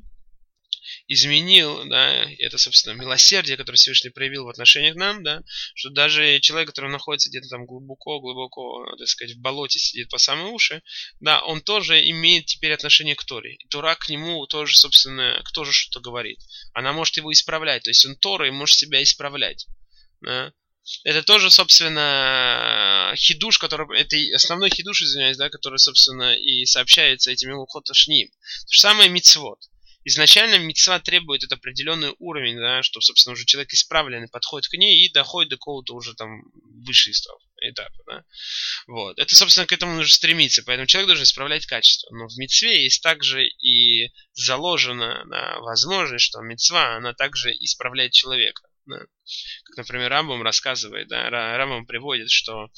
изменил, да, это, собственно, милосердие, которое Всевышний проявил в отношении к нам, да, что даже человек, который находится где-то там глубоко-глубоко, так сказать, в болоте сидит по самые уши, да, он тоже имеет теперь отношение к Торе. И Тора к нему тоже, собственно, кто же что-то говорит. Она может его исправлять, то есть он Торой может себя исправлять, да. Это тоже, собственно, хидуш, который, это основной хидуш, извиняюсь, да, который, собственно, и сообщается этими лухот ашним. То же самое мицвот. Изначально мицва требует этот определенный уровень, да, что, собственно, уже человек исправленный подходит к ней и доходит до какого-то уже там высшего этапа, да. Вот. Это, собственно, к этому нужно стремиться, поэтому человек должен исправлять качество. Но в мицве есть также и заложена, да, возможность, что мицва, она также исправляет человека. Да. Как, например, Рамбам рассказывает, да, Рамбам приводит, что,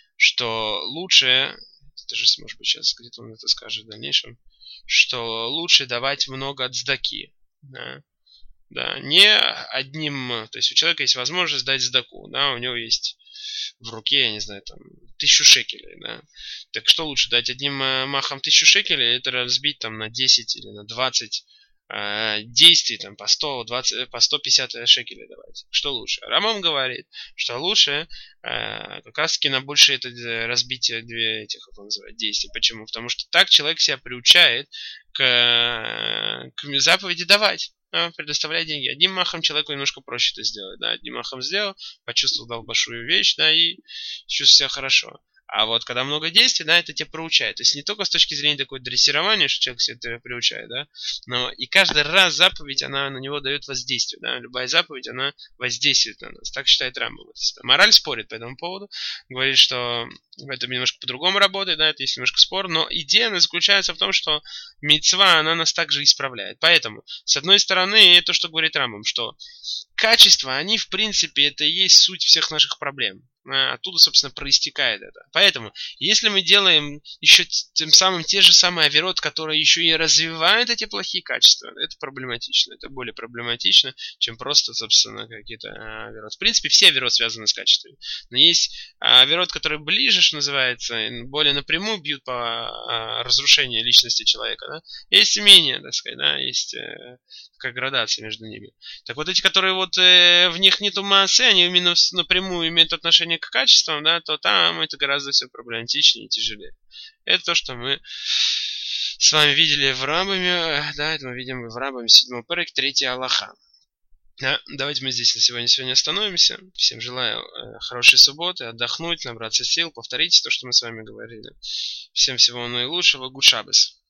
что лучше, это же, может быть, сейчас где-то он это скажет в дальнейшем, что лучше давать много цдаки. Да. Да, не одним, то есть у человека есть возможность дать цдаку, да, у него есть в руке, я не знаю, там, тысячу шекелей, да. Так что лучше дать одним махом тысячу шекелей, это разбить там на десять или на двадцать э, действий, там, по сто двадцать, по сто пятьдесят шекелей давать. Что лучше? Рамам говорит, что лучше э, как раз таки на больше это разбитие две этих, как он называет, действий. Почему? Потому что так человек себя приучает к, к заповеди давать. Предоставлять деньги. Одним махом человеку немножко проще это сделать. Да? Одним махом сделал, почувствовал, дал большую вещь, да, и чувствовал себя хорошо. А вот когда много действий, да, это тебя приучает. То есть не только с точки зрения такой дрессирования, что человек себя это приучает, да, но и каждый раз заповедь, она на него дает воздействие. Да? Любая заповедь, она воздействует на нас. Так считает Рамбам. Мораль спорит по этому поводу. Говорит, что это немножко по-другому работает, да, это есть немножко спор, но идея она заключается в том, что мицва, она нас также исправляет. Поэтому, с одной стороны, это что говорит Рамбам, что качества, они в принципе, это и есть суть всех наших проблем. Оттуда, собственно, проистекает это. Поэтому, если мы делаем еще тем самым те же самые авирот, которые еще и развивают эти плохие качества, это проблематично. Это более проблематично, чем просто, собственно, какие-то авирот. В принципе, все авирот связаны с качествами. Но есть авирот, которые ближе, что называется, более напрямую бьют по разрушению личности человека. Да? Есть и менее, так сказать, да, есть такая градация между ними. Так вот эти, которые вот в них нету массы, они именно напрямую имеют отношение к качествам, да, то там это гораздо все проблематичнее и тяжелее. Это то, что мы с вами видели в Рамбаме, да, это мы видим в Рамбаме седьмой перек, третий Аллаха. Да, давайте мы здесь на сегодня сегодня остановимся. Всем желаю э, хорошей субботы, отдохнуть, набраться сил, повторите то, что мы с вами говорили. Всем всего наилучшего, гуд шаббес.